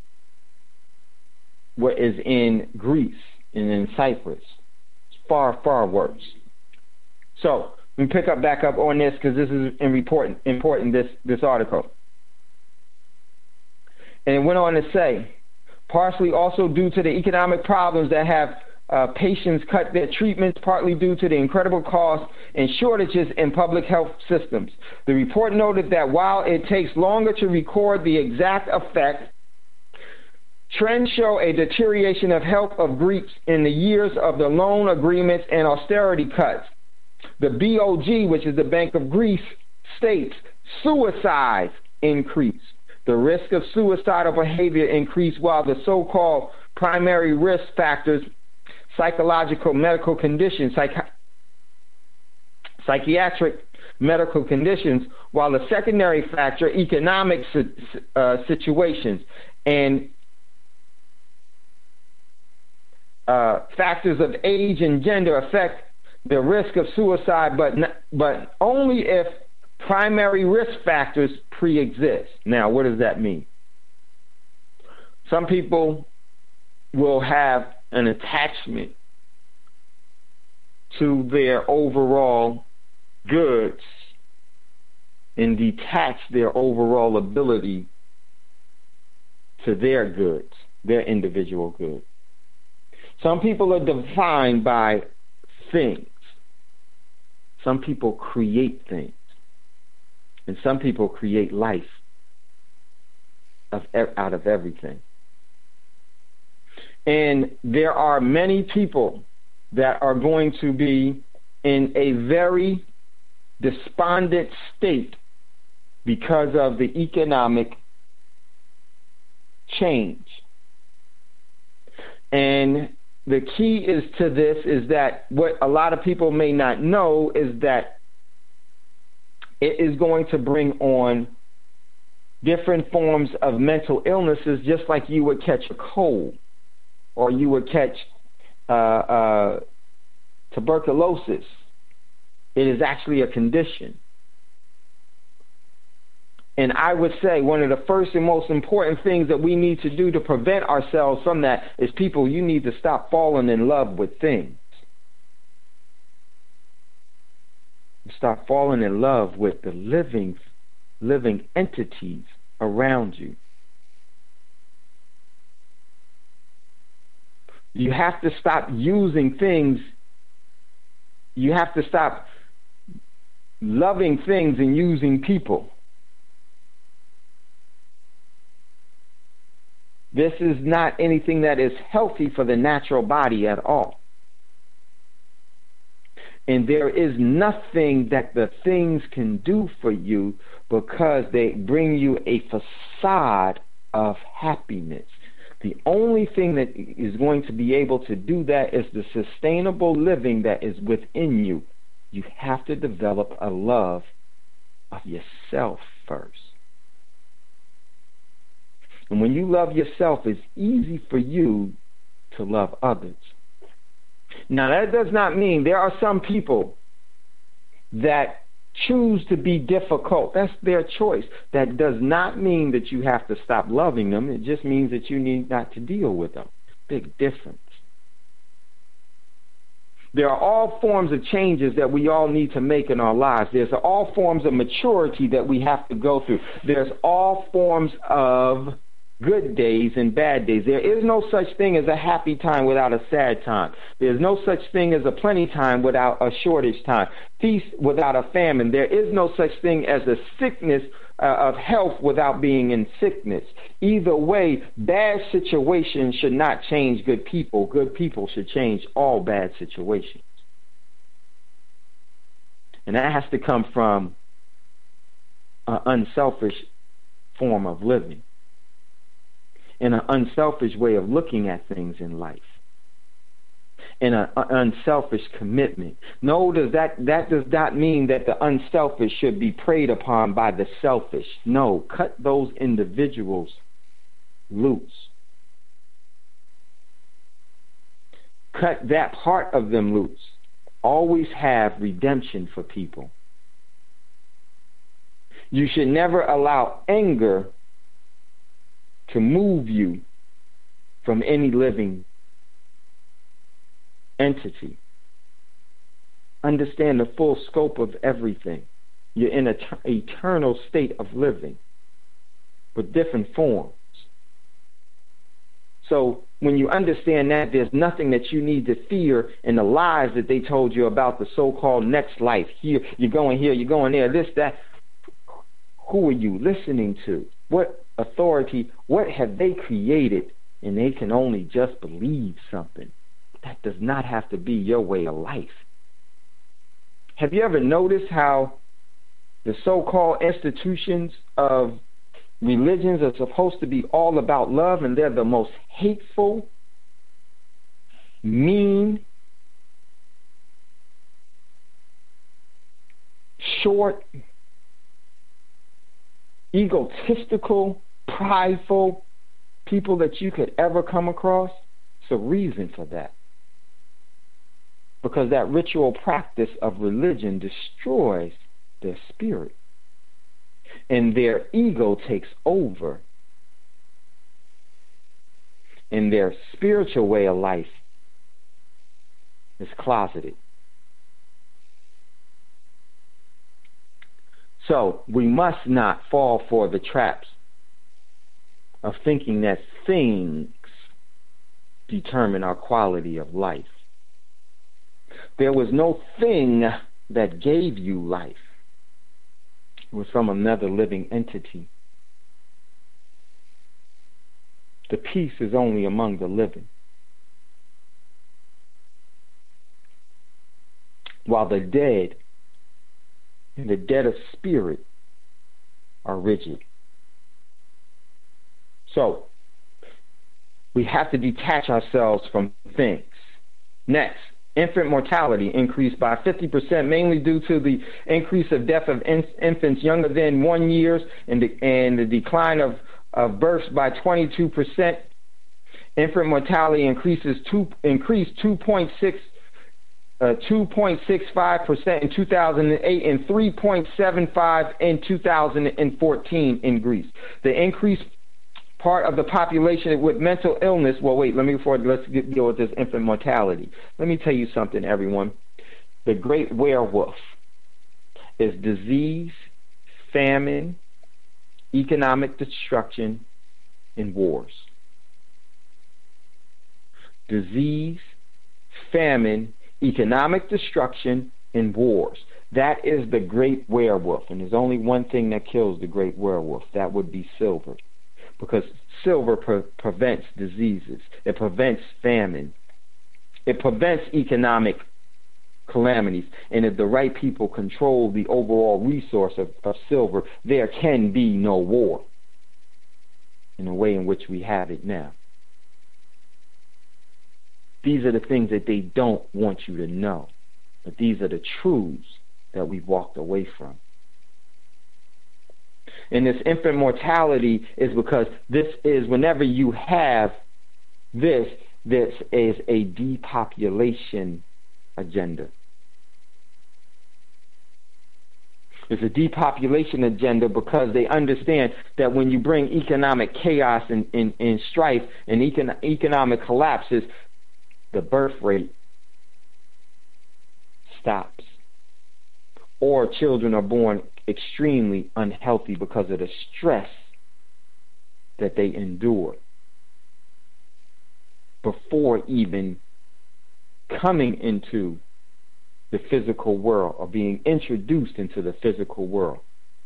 what is in Greece and in Cyprus. It's far, far worse. So let me back up on this, because this is important, this article. And it went on to say, partially also due to the economic problems that have patients cut their treatments, partly due to the incredible costs and shortages in public health systems. The report noted that while it takes longer to record the exact effect, trends show a deterioration of health of Greeks in the years of the loan agreements and austerity cuts. The BOG, which is the Bank of Greece, states suicides increase. The risk of suicidal behavior increased while the so-called primary risk factors, psychological medical conditions, psychiatric medical conditions, while the secondary factor, economic situations and factors of age and gender affect the risk of suicide, but only if primary risk factors pre-exist. Now, what does that mean? Some people will have an attachment to their overall goods and detach their overall ability to their goods, their individual goods. Some people are defined by things. Some people create things. And some people create life out of everything. And there are many people that are going to be in a very despondent state because of the economic change. And the key is to this is that what a lot of people may not know is that it is going to bring on different forms of mental illnesses, just like you would catch a cold or you would catch tuberculosis. It is actually a condition. And I would say one of the first and most important things that we need to do to prevent ourselves from that is, people, you need to stop falling in love with things. Stop falling in love with the living entities around you. You have to stop using things. You have to stop loving things and using people. This is not anything that is healthy for the natural body at all. And there is nothing that the things can do for you because they bring you a facade of happiness. The only thing that is going to be able to do that is the sustainable living that is within you. You have to develop a love of yourself first. And when you love yourself, it's easy for you to love others. Now, that does not mean there are some people that choose to be difficult. That's their choice. That does not mean that you have to stop loving them. It just means that you need not to deal with them. Big difference. There are all forms of changes that we all need to make in our lives. There's all forms of maturity that we have to go through. There's all forms of good days and bad days. There is no such thing as a happy time without a sad time. There's no such thing as a plenty time without a shortage time. Feast without a famine. There is no such thing as a sickness of health without being in sickness. Either way, bad situations should not change good people. Good people should change all bad situations. And that has to come from an unselfish form of living, in an unselfish way of looking at things in life, in an unselfish commitment. No, that does not mean that the unselfish should be preyed upon by the selfish. No, cut those individuals loose. Cut that part of them loose. Always have redemption for people. You should never allow anger to move you from any living entity. Understand the full scope of everything. You're in an eternal state of living with different forms. So when you understand that, there's nothing that you need to fear in the lies that they told you about the so-called next life. Here, you're going here, you're going there, this, that. Who are you listening to? What authority, what have they created? And they can only just believe something. That does not have to be your way of life. Have you ever noticed how the so-called institutions of religions are supposed to be all about love, and they're the most hateful, mean, short, egotistical, prideful people that you could ever come across? It's a reason for that. Because that ritual practice of religion destroys their spirit. And their ego takes over. And their spiritual way of life is closeted. So we must not fall for the traps of thinking that things determine our quality of life. There was no thing that gave you life. It was from another living entity. The peace is only among the living. While the dead and the dead of spirit are rigid. So, we have to detach ourselves from things. Next, infant mortality increased by 50%, mainly due to the increase of death of infants younger than 1 year and the decline of births by 22%. Infant mortality increased 2.65% in 2008 and 3.75% in 2014 in Greece. The increased part of the population with mental illness. Well, wait, let's deal with this infant mortality. Let me tell you something, everyone. The great werewolf is disease, famine, economic destruction, and wars. Disease, famine, economic destruction, and wars. That is the great werewolf. And there's only one thing that kills the great werewolf. That would be silver. Because silver prevents diseases. It prevents famine. It prevents economic calamities. And if the right people control the overall resource of silver, there can be no war in the way in which we have it now. These are the things that they don't want you to know. But these are the truths that we've walked away from. And this infant mortality is because this is, whenever you have this is a depopulation agenda. It's a depopulation agenda because they understand that when you bring economic chaos and strife and economic collapses, the birth rate stops. Or children are born extremely unhealthy because of the stress that they endure before even coming into the physical world or being introduced into the physical world.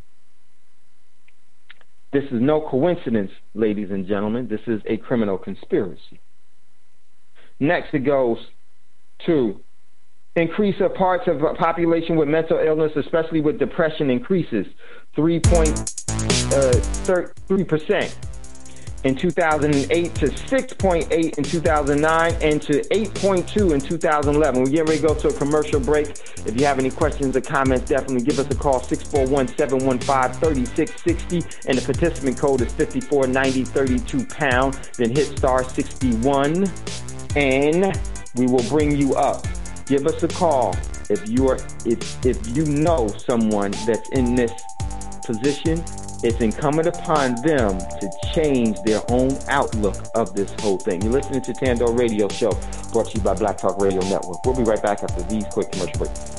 This is no coincidence, ladies and gentlemen. This is a criminal conspiracy. Next, it goes to increase of parts of a population with mental illness, especially with depression, increases 3% in 2008 to 6.8 in 2009 and to 8.2 in 2011. We're getting ready to go to a commercial break. If you have any questions or comments, definitely give us a call, 641-715-3660, and the participant code is 549032#. Then hit star 61, and we will bring you up. Give us a call if you know someone that's in this position. It's incumbent upon them to change their own outlook of this whole thing. You're listening to Tando Radio Show, brought to you by Black Talk Radio Network. We'll be right back after these quick commercial breaks.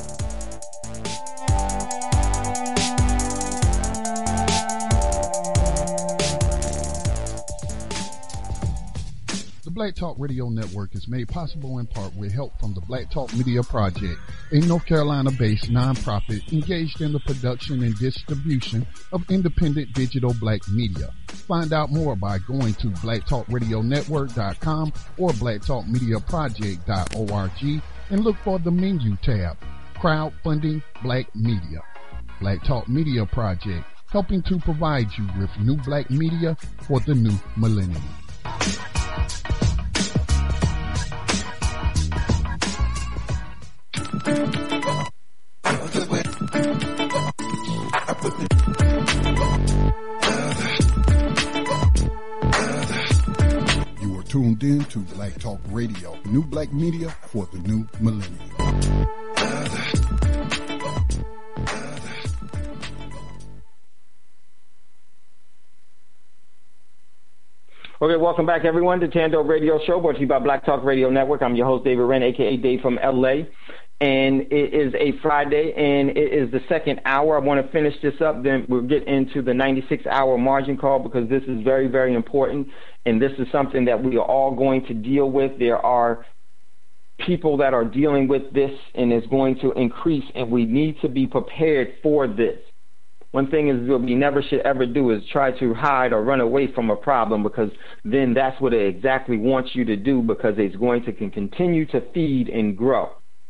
Black Talk Radio Network is made possible in part with help from the Black Talk Media Project, a North Carolina-based nonprofit engaged in the production and distribution of independent digital black media. Find out more by going to blacktalkradionetwork.com or blacktalkmediaproject.org and look for the menu tab, Crowdfunding Black Media. Black Talk Media Project, helping to provide you with new black media for the new millennium. You are tuned in to Black Talk Radio, new black media for the new millennium. Okay, welcome back, everyone, to Tando Radio Show, brought to you by Black Talk Radio Network. I'm your host, David Wren, a.k.a. Dave from L.A., and it is a Friday, and it is the second hour. I want to finish this up, then we'll get into the 96-hour margin call, because this is very, very important, and this is something that we are all going to deal with. There are people that are dealing with this, and it's going to increase, and we need to be prepared for this. One thing is what we never should ever do is try to hide or run away from a problem, because then that's what it exactly wants you to do, because it's going to continue to feed and grow.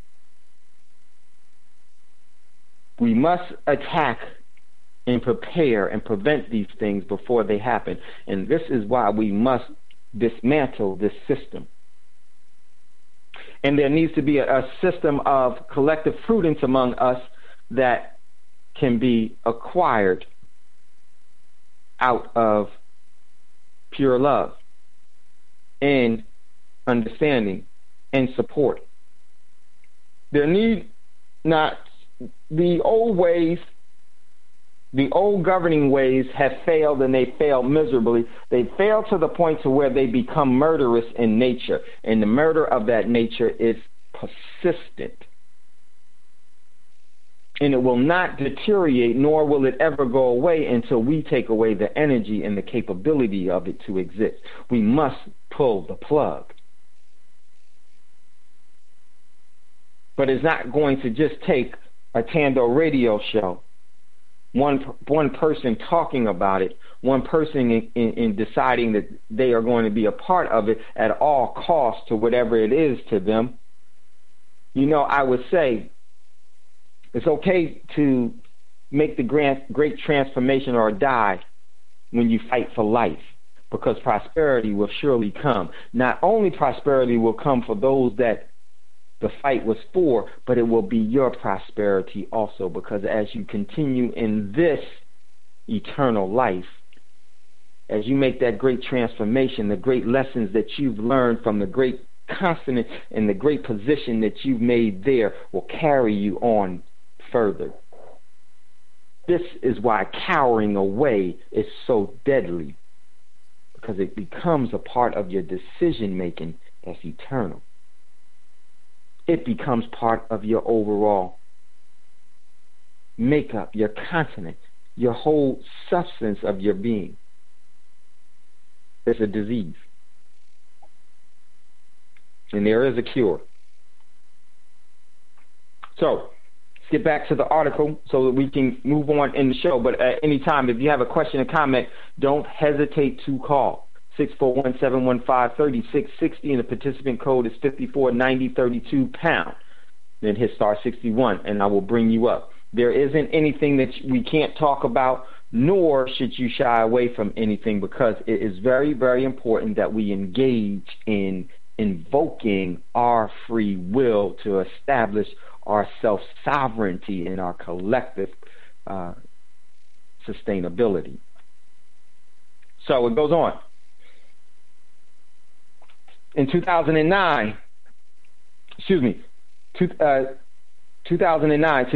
We must attack and prepare and prevent these things before they happen. And this is why we must dismantle this system. And there needs to be a system of collective prudence among us that can be acquired out of pure love and understanding and support. There need not the old ways, the old governing ways have failed, and they failed miserably. They failed to the point to where they become murderous in nature, and the murder of that nature is persistent. And it will not deteriorate, nor will it ever go away until we take away the energy and the capability of it to exist. We must pull the plug. But it's not going to just take a Tando radio show, one person talking about it, one person in deciding that they are going to be a part of it at all costs to whatever it is to them. You know, I would say it's okay to make the great transformation or die when you fight for life, because prosperity will surely come. Not only prosperity will come for those that the fight was for, but it will be your prosperity also, because as you continue in this eternal life, as you make that great transformation, the great lessons that you've learned from the great consonant and the great position that you've made there will carry you on further. This is why cowering away is so deadly, because it becomes a part of your decision making that's eternal. It becomes part of your overall makeup, your continent, your whole substance of your being. It's a disease. And there is a cure. So, let's get back to the article so that we can move on in the show. But at any time, if you have a question or comment, don't hesitate to call. 641-715-3660, and the participant code is 549032#. Then hit star 61, and I will bring you up. There isn't anything that we can't talk about, nor should you shy away from anything, because it is very, very important that we engage in invoking our free will to establish our self-sovereignty and our collective sustainability. So it goes on. In 2009 to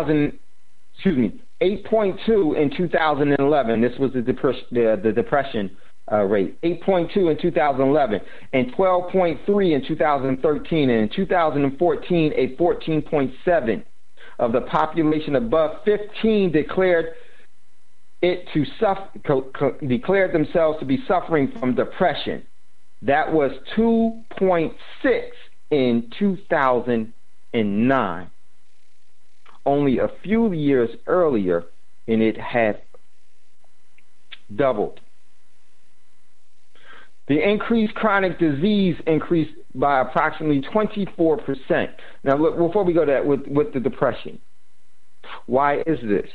8.2 in 2011. This was the depression rate. 8.2 in 2011, and 12.3 in 2013, and in 2014, a 14.7 of the population above 15 declared themselves to be suffering from depression. That was 2.6 in 2009. Only a few years earlier, and it had doubled. The increased chronic disease increased by approximately 24%. Now, look, before we go to that, with the depression, why is this?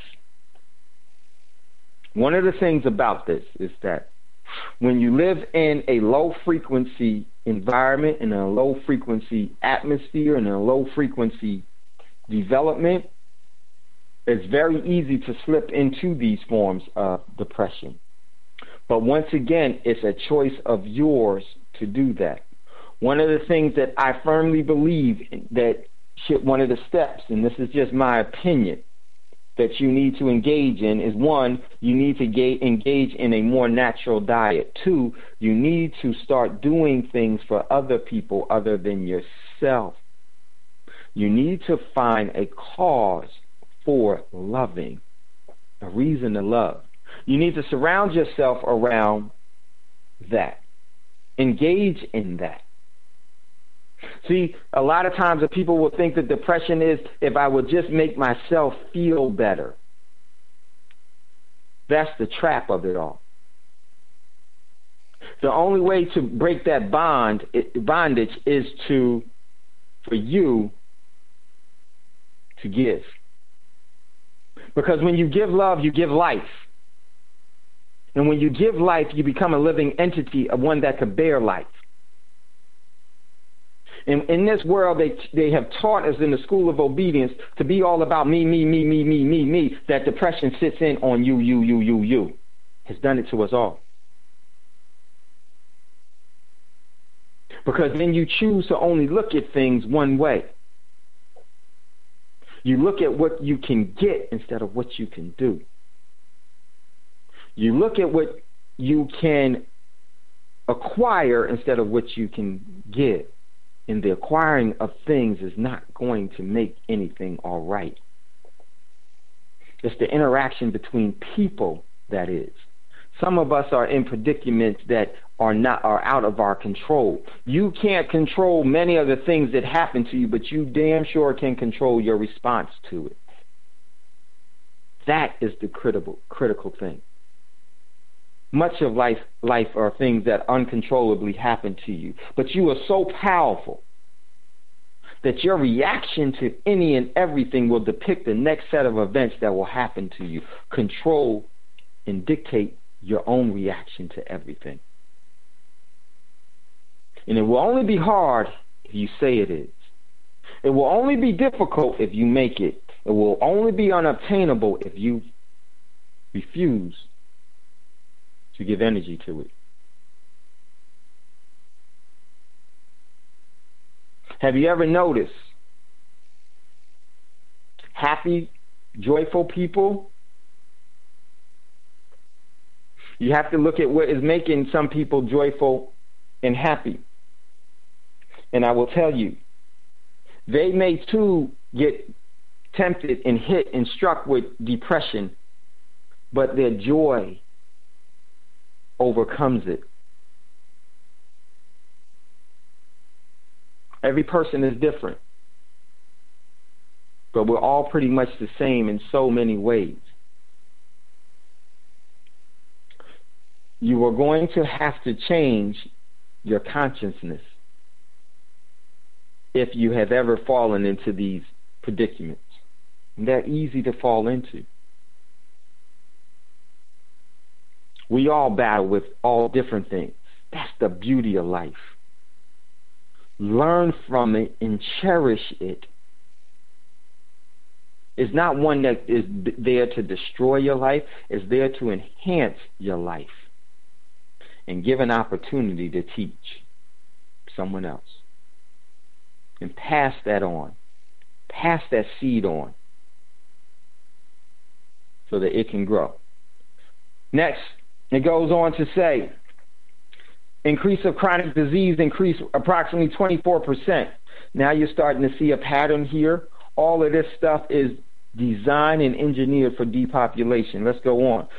One of the things about this is that when you live in a low-frequency environment, in a low-frequency atmosphere, in a low-frequency development, it's very easy to slip into these forms of depression. But once again, it's a choice of yours to do that. One of the things that I firmly believe that one of the steps, and this is just my opinion, that you need to engage in is, one, you need to engage in a more natural diet. Two, you need to start doing things for other people other than yourself. You need to find a cause for loving, a reason to love. You need to surround yourself around that. Engage in that. See, a lot of times the people will think that depression is if I would just make myself feel better. That's the trap of it all. The only way to break that bondage is for you to give. Because when you give love, you give life. And when you give life, you become a living entity, of one that could bear life. And in this world, they have taught us in the school of obedience to be all about me, that depression sits in on you. Has done it to us all. Because then you choose to only look at things one way. You look at what you can get instead of what you can do. You look at what you can acquire instead of what you can give. And the acquiring of things is not going to make anything all right. It's the interaction between people that is. Some of us are in predicaments that are out of our control. You can't control many of the things that happen to you, but you damn sure can control your response to it. That is the critical thing. Much of life are things that uncontrollably happen to you. But you are so powerful that your reaction to any and everything will depict the next set of events that will happen to you. Control and dictate your own reaction to everything. And it will only be hard if you say it is. It will only be difficult if you make it. It will only be unobtainable if you refuse to give energy to it. Have you ever noticed happy, joyful people? You have to look at what is making some people joyful and happy. And I will tell you, they may too get tempted and hit and struck with depression, but their joy overcomes it. Every person is different, but we're all pretty much the same in so many ways. You are going to have to change your consciousness if you have ever fallen into these predicaments. And they're easy to fall into. We all battle with all different things. That's the beauty of life. Learn from it and cherish it. It's not one that is there to destroy your life. It's there to enhance your life and give an opportunity to teach someone else. And pass that on. Pass that seed on so that it can grow. Next, it goes on to say, increase of chronic disease increased approximately 24%. Now you're starting to see a pattern here. All of this stuff is designed and engineered for depopulation. Let's go on. The Bank of Greece notes that the large cuts in public, the Bank of Greece notes that the large cuts in public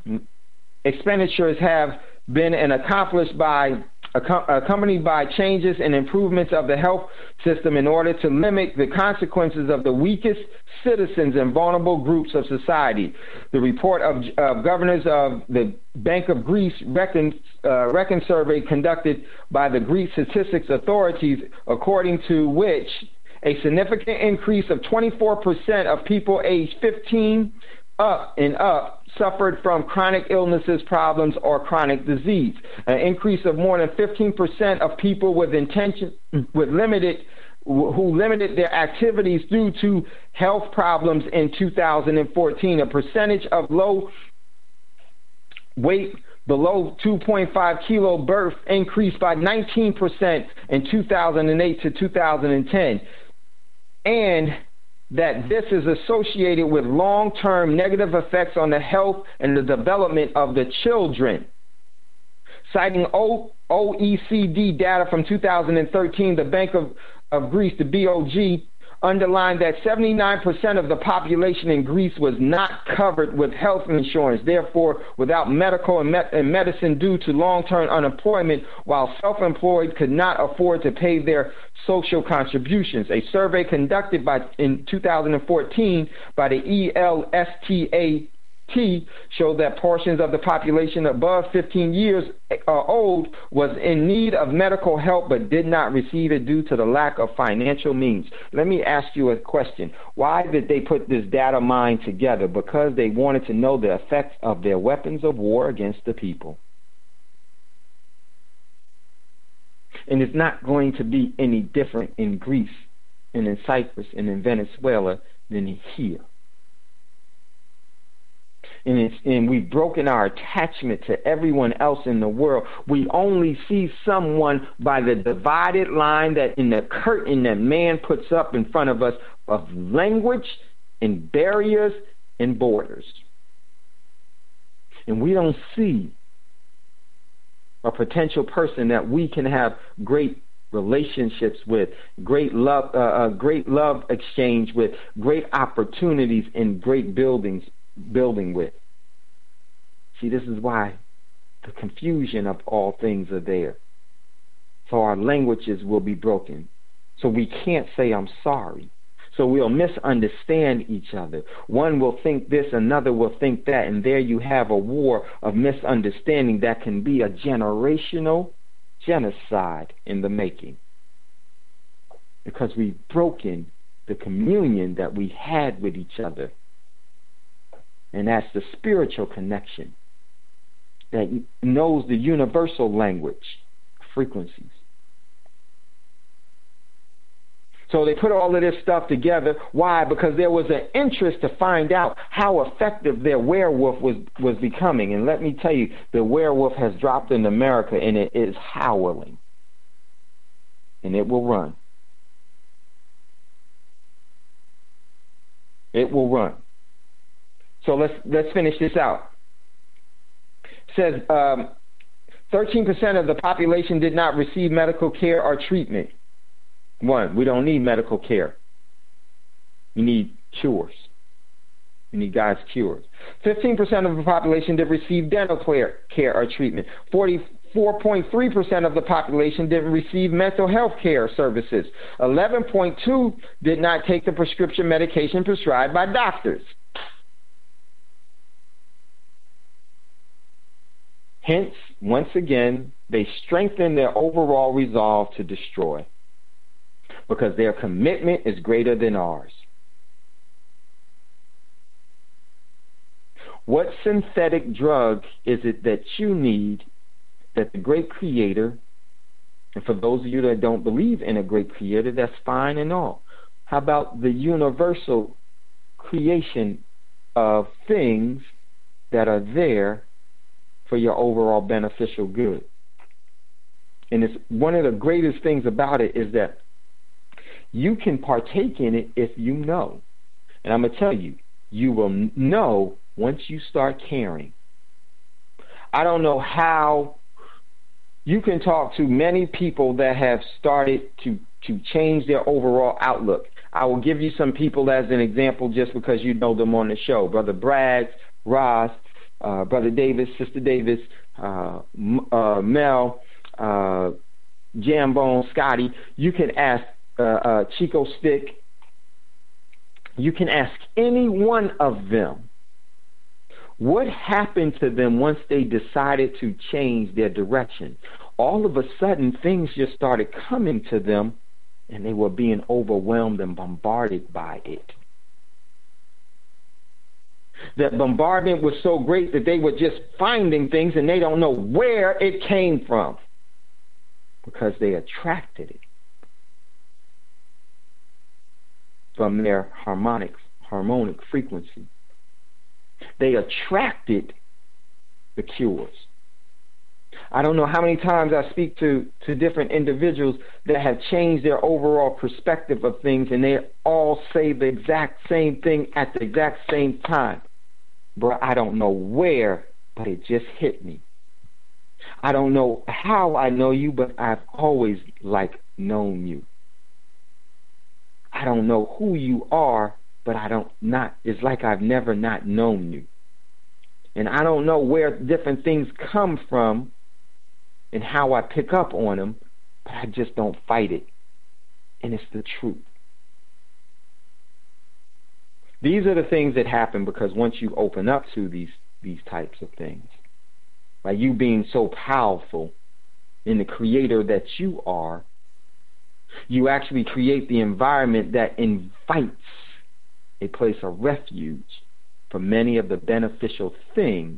expenditures have been accompanied by changes and improvements of the health system in order to limit the consequences of the weakest citizens and vulnerable groups of society. The report of governors of the Bank of Greece Reckon survey conducted by the Greek statistics authorities, according to which a significant increase of 24% of people aged 15 up suffered from chronic illnesses, problems, or chronic disease. An increase of more than 15% of people who limited their activities due to health problems in 2014. A percentage of low weight below 2.5 kilo birth increased by 19% in 2008 to 2010. And that this is associated with long-term negative effects on the health and the development of the children. Citing OECD data from 2013, the Bank of Greece, the BOG, underlined that 79% of the population in Greece was not covered with health insurance, therefore without medical and medicine due to long-term unemployment, while self-employed could not afford to pay their social contributions. A survey conducted in 2014 by the ELSTAT showed that portions of the population above 15 years old was in need of medical help but did not receive it due to the lack of financial means. Let me ask you a question. Why did they put this data mine together? Because they wanted to know the effects of their weapons of war against the people. And it's not going to be any different in Greece and in Cyprus and in Venezuela than here. And we've broken our attachment to everyone else in the world. We only see someone by the divided line that in the curtain that man puts up in front of us of language and barriers and borders. And we don't see a potential person that we can have great relationships with, great love exchange with, great opportunities and great building with. See, this is why the confusion of all things are there. So our languages will be broken. So we can't say I'm sorry. So we'll misunderstand each other. One will think this, another will think that, and there you have a war of misunderstanding that can be a generational genocide in the making. Because we've broken the communion that we had with each other. And that's the spiritual connection that knows the universal language, frequencies. So they put all of this stuff together. Why? Because there was an interest to find out how effective their werewolf was becoming. And let me tell you, the werewolf has dropped in America, and it is howling. And it will run. It will run. So let's finish this out. It says 13% of the population did not receive medical care or treatment. One, we don't need medical care. We need cures. We need God's cures. 15% of the population did receive dental care or treatment. 44.3% of the population didn't receive mental health care services. 11.2% did not take the prescription medication prescribed by doctors. Hence, once again, they strengthen their overall resolve to destroy, because their commitment is greater than ours. What synthetic drug is it that you need that the great creator, and for those of you that don't believe in a great creator, that's fine and all. How about the universal creation of things that are there for your overall beneficial good? And it's one of the greatest things about it is that you can partake in it if you know. And I'm going to tell you, you will know once you start caring. I don't know how you can talk to many people that have started to change their overall outlook. I will give you some people as an example just because you know them on the show. Brother Bragg, Ross, Brother Davis, Sister Davis, Mel, Jambone, Scotty. You can ask Chico Stick. You can ask any one of them what happened to them once they decided to change their direction. All of a sudden, things just started coming to them, and they were being overwhelmed and bombarded by it. That bombardment was so great that they were just finding things, and they don't know where it came from because they attracted it from their harmonic frequency. They attracted the cures. I don't know how many times I speak to different individuals that have changed their overall perspective of things, and they all say the exact same thing at the exact same time. Bro, I don't know where, but it just hit me. I don't know how I know you, but I've always known you. I don't know who you are, but it's like I've never not known you. And I don't know where different things come from and how I pick up on them, but I just don't fight it. And it's the truth. These are the things that happen because once you open up to these types of things, by you being so powerful in the creator that you are, you actually create the environment that invites a place of refuge for many of the beneficial things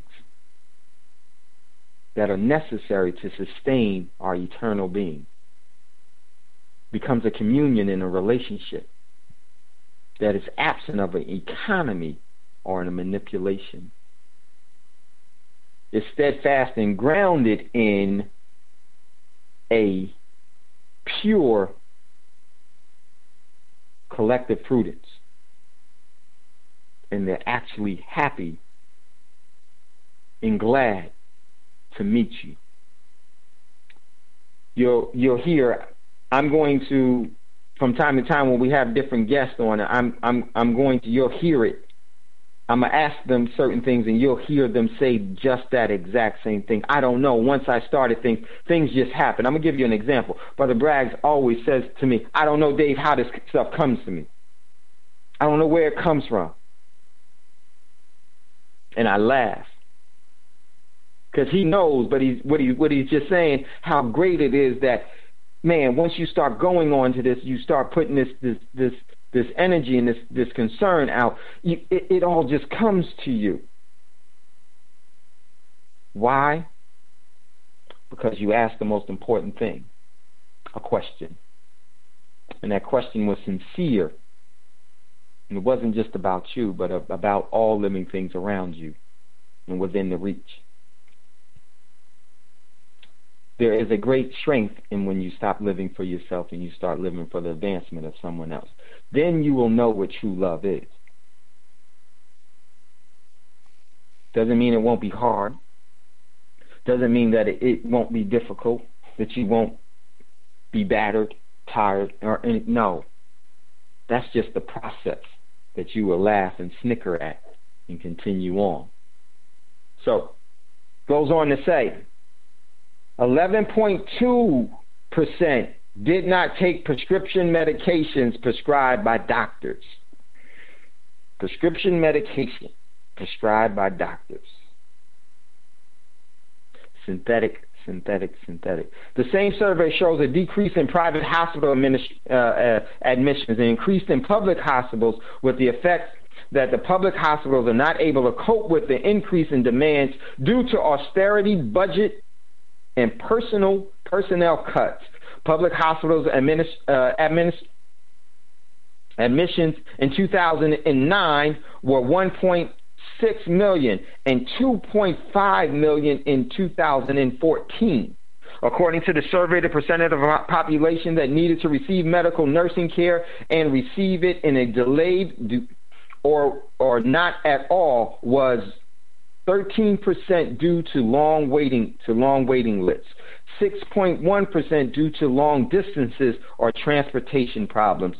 that are necessary to sustain our eternal being. Becomes a communion in a relationship that is absent of an economy or in a manipulation. It's steadfast and grounded in a pure collective prudence. And they're actually happy and glad to meet you. You'll hear, I'm going to, from time to time when we have different guests on, you'll hear it. I'm going to ask them certain things and you'll hear them say just that exact same thing. I don't know. Once I started things just happen. I'm going to give you an example. Brother Braggs always says to me, I don't know, Dave, how this stuff comes to me. I don't know where it comes from. And I laugh. Because he knows, but what he's just saying, how great it is that, man, once you start going on to this, you start putting this energy and this concern out, it all just comes to you. Why? Because you asked the most important thing, a question. And that question was sincere. And it wasn't just about you, but about all living things around you and within the reach. There is a great strength in when you stop living for yourself and you start living for the advancement of someone else. Then you will know what true love is. Doesn't mean it won't be hard. Doesn't mean that it won't be difficult, that you won't be battered, tired, no. That's just the process that you will laugh and snicker at and continue on. So, goes on to say, 11.2% did not take prescription medications prescribed by doctors. Prescription medication prescribed by doctors. Synthetic. The same survey shows a decrease in private hospital admissions and increase in public hospitals, with the effect that the public hospitals are not able to cope with the increase in demands due to austerity, budget, and personnel cuts. Public hospitals admissions in 2009 were 1.6 million and 2.5 million in 2014. According to the survey, the percentage of the population that needed to receive medical nursing care and receive it in a delayed or not at all was 13% due to long waiting lists, 6.1% due to long distances or transportation problems,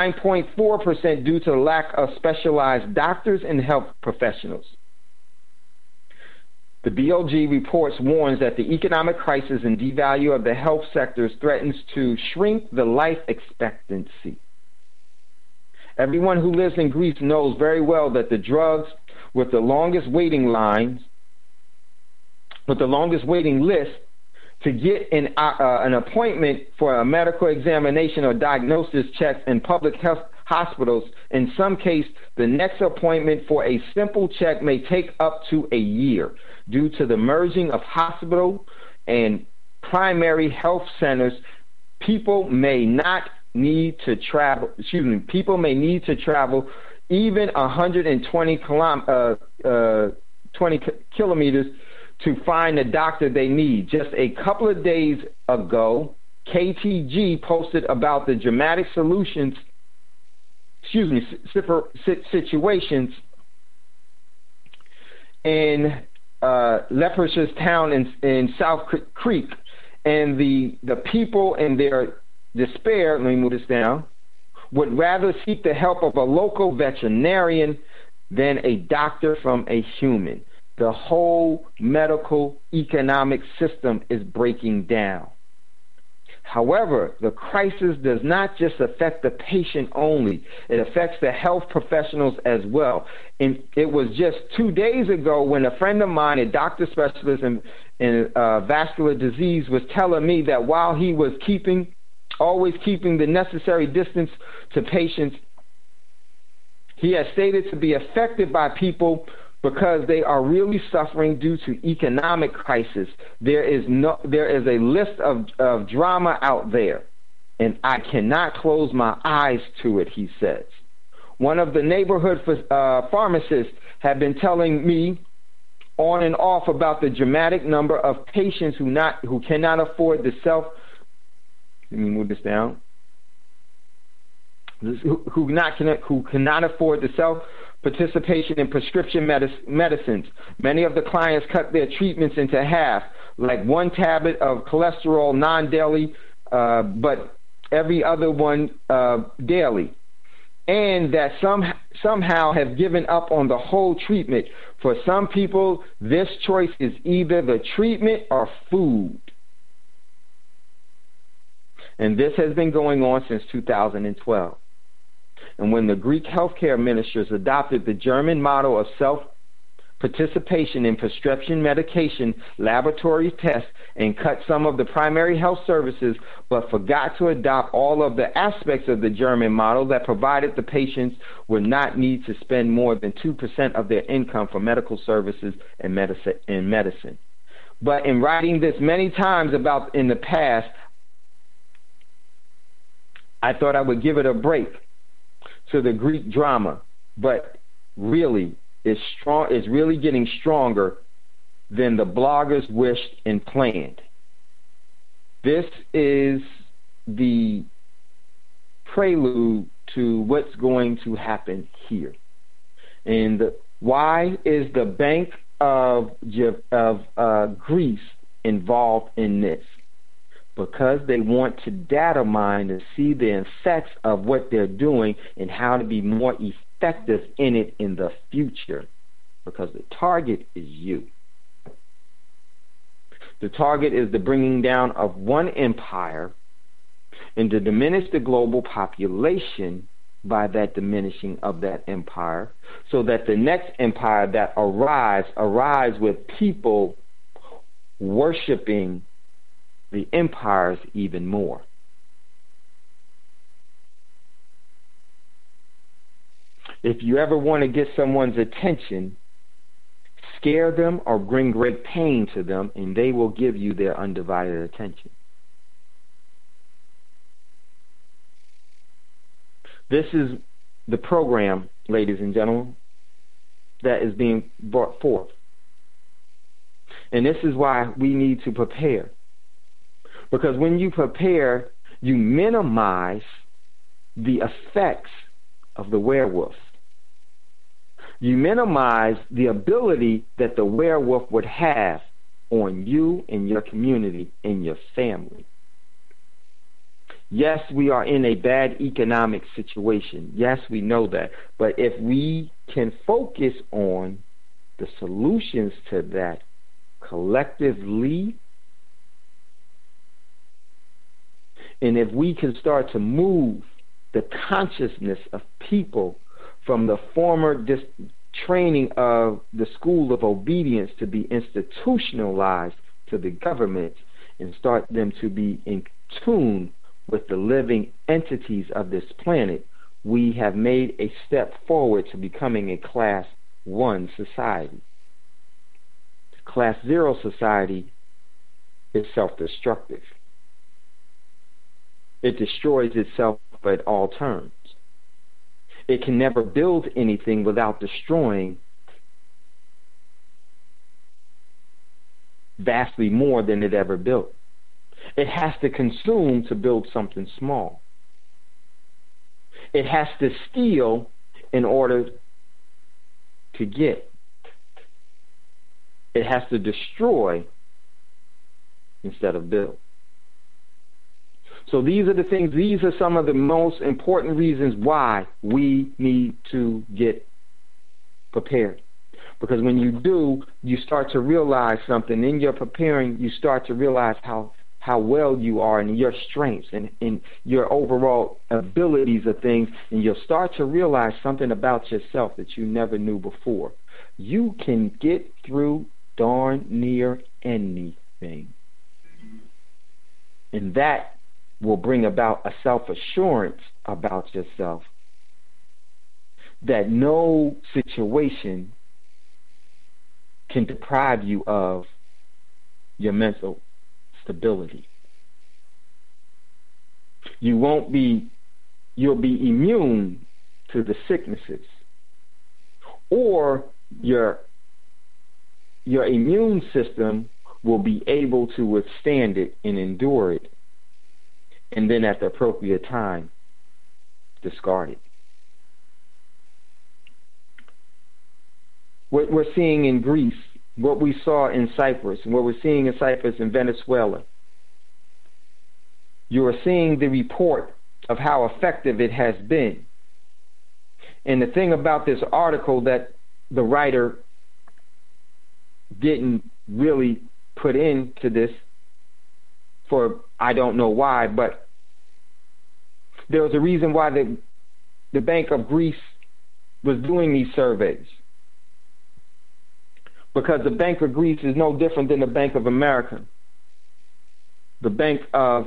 9.4% due to the lack of specialized doctors and health professionals. The BOG reports warns that the economic crisis and devalue of the health sectors threatens to shrink the life expectancy. Everyone who lives in Greece knows very well that the drugs with the longest waiting lines, with the longest waiting list to get an appointment for a medical examination or diagnosis checks in public health hospitals, in some cases, the next appointment for a simple check may take up to a year due to the merging of hospital and primary health centers. People may need to travel even 120 kilometers to find the doctor they need. Just a couple of days ago, KTG posted about the dramatic situations in Leprous town in South Creek, and the people in their despair, let me move this down, would rather seek the help of a local veterinarian than a doctor from a human. The whole medical economic system is breaking down. However, the crisis does not just affect the patient only. It affects the health professionals as well. And it was just 2 days ago when a friend of mine, a doctor specialist in vascular disease, was telling me that while he was always keeping the necessary distance to patients, he has stated to be affected by people because they are really suffering due to economic crisis. There is a list of drama out there, and I cannot close my eyes to it, he says. One of the neighborhood pharmacists have been telling me on and off about the dramatic number of patients who cannot afford the let me move this down. Who cannot afford the self-participation in prescription medicines. Many of the clients cut their treatments into half, like one tablet of cholesterol non-daily, but every other one daily. And that somehow have given up on the whole treatment. For some people, this choice is either the treatment or food. And this has been going on since 2012. And when the Greek healthcare ministers adopted the German model of self-participation in prescription medication, laboratory tests, and cut some of the primary health services, but forgot to adopt all of the aspects of the German model that provided the patients would not need to spend more than 2% of their income for medical services and medicine. But in writing this many times about in the past, I thought I would give it a break to the Greek drama, but really it's really getting stronger than the bloggers wished and planned. This is the prelude to what's going to happen here. And why is the Bank of Greece involved in this? Because they want to data mine to see the effects of what they're doing and how to be more effective in it in the future. Because the target is you. The target is the bringing down of one empire and to diminish the global population by that diminishing of that empire, so that the next empire that arrives with people worshiping the empires even more. If you ever want to get someone's attention, scare them or bring great pain to them, and they will give you their undivided attention. This is the program, ladies and gentlemen, that is being brought forth. And this is why we need to prepare. Because when you prepare, you minimize the effects of the werewolf. You minimize the ability that the werewolf would have on you and your community and your family. Yes, we are in a bad economic situation. Yes, we know that. But if we can focus on the solutions to that, collectively. And if we can start to move the consciousness of people from the former training of the school of obedience to be institutionalized to the government and start them to be in tune with the living entities of this planet, we have made a step forward to becoming a Class 1 society. Class 0 society is self-destructive. It destroys itself at all terms. It can never build anything without destroying vastly more than it ever built. It has to consume to build something small. It has to steal in order to get. It has to destroy instead of build. So these are the things, these are some of the most important reasons why we need to get prepared. Because when you do, you start to realize something. In your preparing, you start to realize how well you are and your strengths and your overall abilities of things. And you'll start to realize something about yourself that you never knew before. You can get through darn near anything. And that will bring about a self-assurance about yourself that no situation can deprive you of your mental stability. You'll be immune to the sicknesses, or your immune system will be able to withstand it and endure it, and then at the appropriate time, discard it. What we're seeing in Greece, what we saw in Cyprus, and what we're seeing in Cyprus and Venezuela, you are seeing the report of how effective it has been. And the thing about this article that the writer didn't really put into this, for I don't know why, but there was a reason why the Bank of Greece was doing these surveys. Because the Bank of Greece is no different than the Bank of America, the Bank of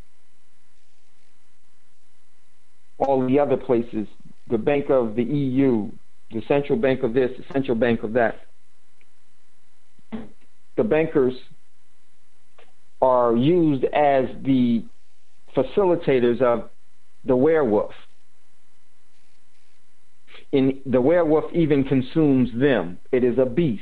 all the other places, the Bank of the EU, the Central Bank of this, the Central Bank of that. The bankers are used as the facilitators of the werewolf. And the werewolf even consumes them. It is a beast.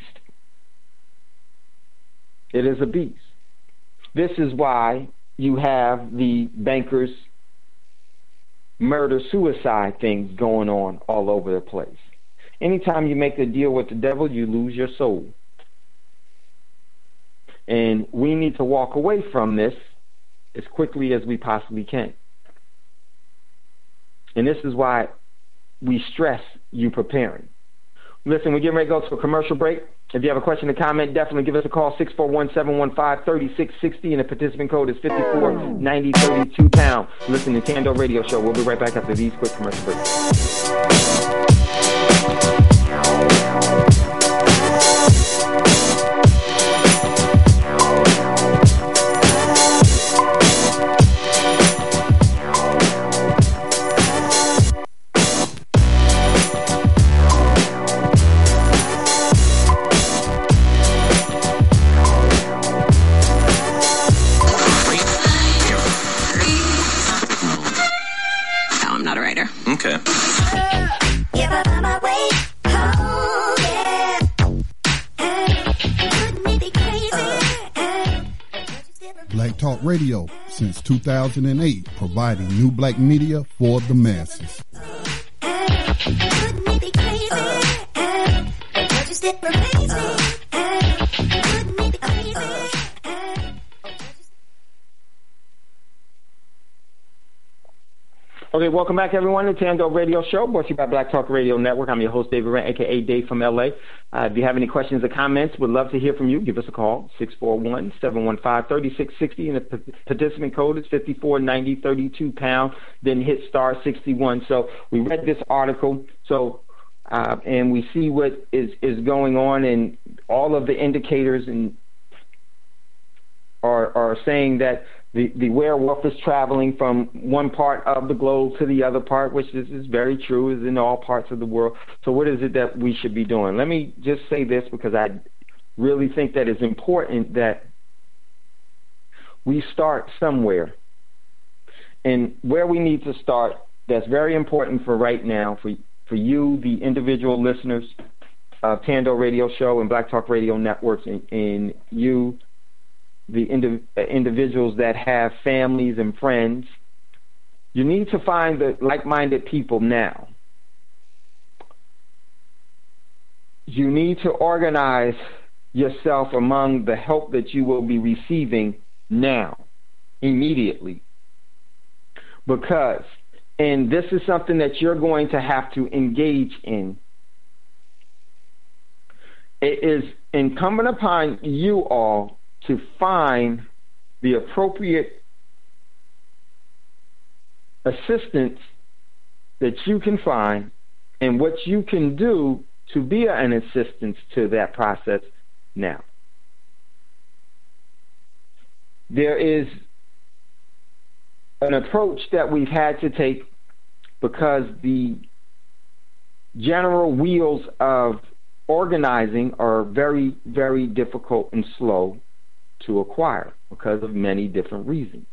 It is a beast. This is why you have the bankers' murder-suicide things going on all over the place. Anytime you make a deal with the devil, you lose your soul. And we need to walk away from this as quickly as we possibly can. And this is why we stress you preparing. Listen, we're getting ready to go to a commercial break. If you have a question or comment, definitely give us a call, 641-715-3660, and the participant code is 549032#. Listen to Tando Radio Show. We'll be right back after these quick commercial breaks. Okay. Black Talk Radio since 2008, providing new black media for the masses. Okay, welcome back, everyone, to Tando Radio Show, brought to you by Black Talk Radio Network. I'm your host, David Rent, a.k.a. Dave from L.A. If you have any questions or comments, we'd love to hear from you. Give us a call, 641-715-3660, and the participant code is 5490, 32-pound, then hit star 61. So we read this article, and we see what is going on, and all of the indicators are saying that the werewolf is traveling from one part of the globe to the other part, which is very true, is in all parts of the world. So what is it that we should be doing? Let me just say this, because I really think that it's important that we start somewhere. And where we need to start, that's very important for right now, for you, the individual listeners of Tando Radio Show and Black Talk Radio Networks, and you, the individuals that have families and friends. You need to find the like-minded people now. You need to organize yourself among the help that you will be receiving now, immediately. Because, and this is something that you're going to have to engage in, it is incumbent upon you all to find the appropriate assistance that you can find and what you can do to be an assistance to that process now. There is an approach that we've had to take because the general wheels of organizing are very, very difficult and slow to acquire because of many different reasons.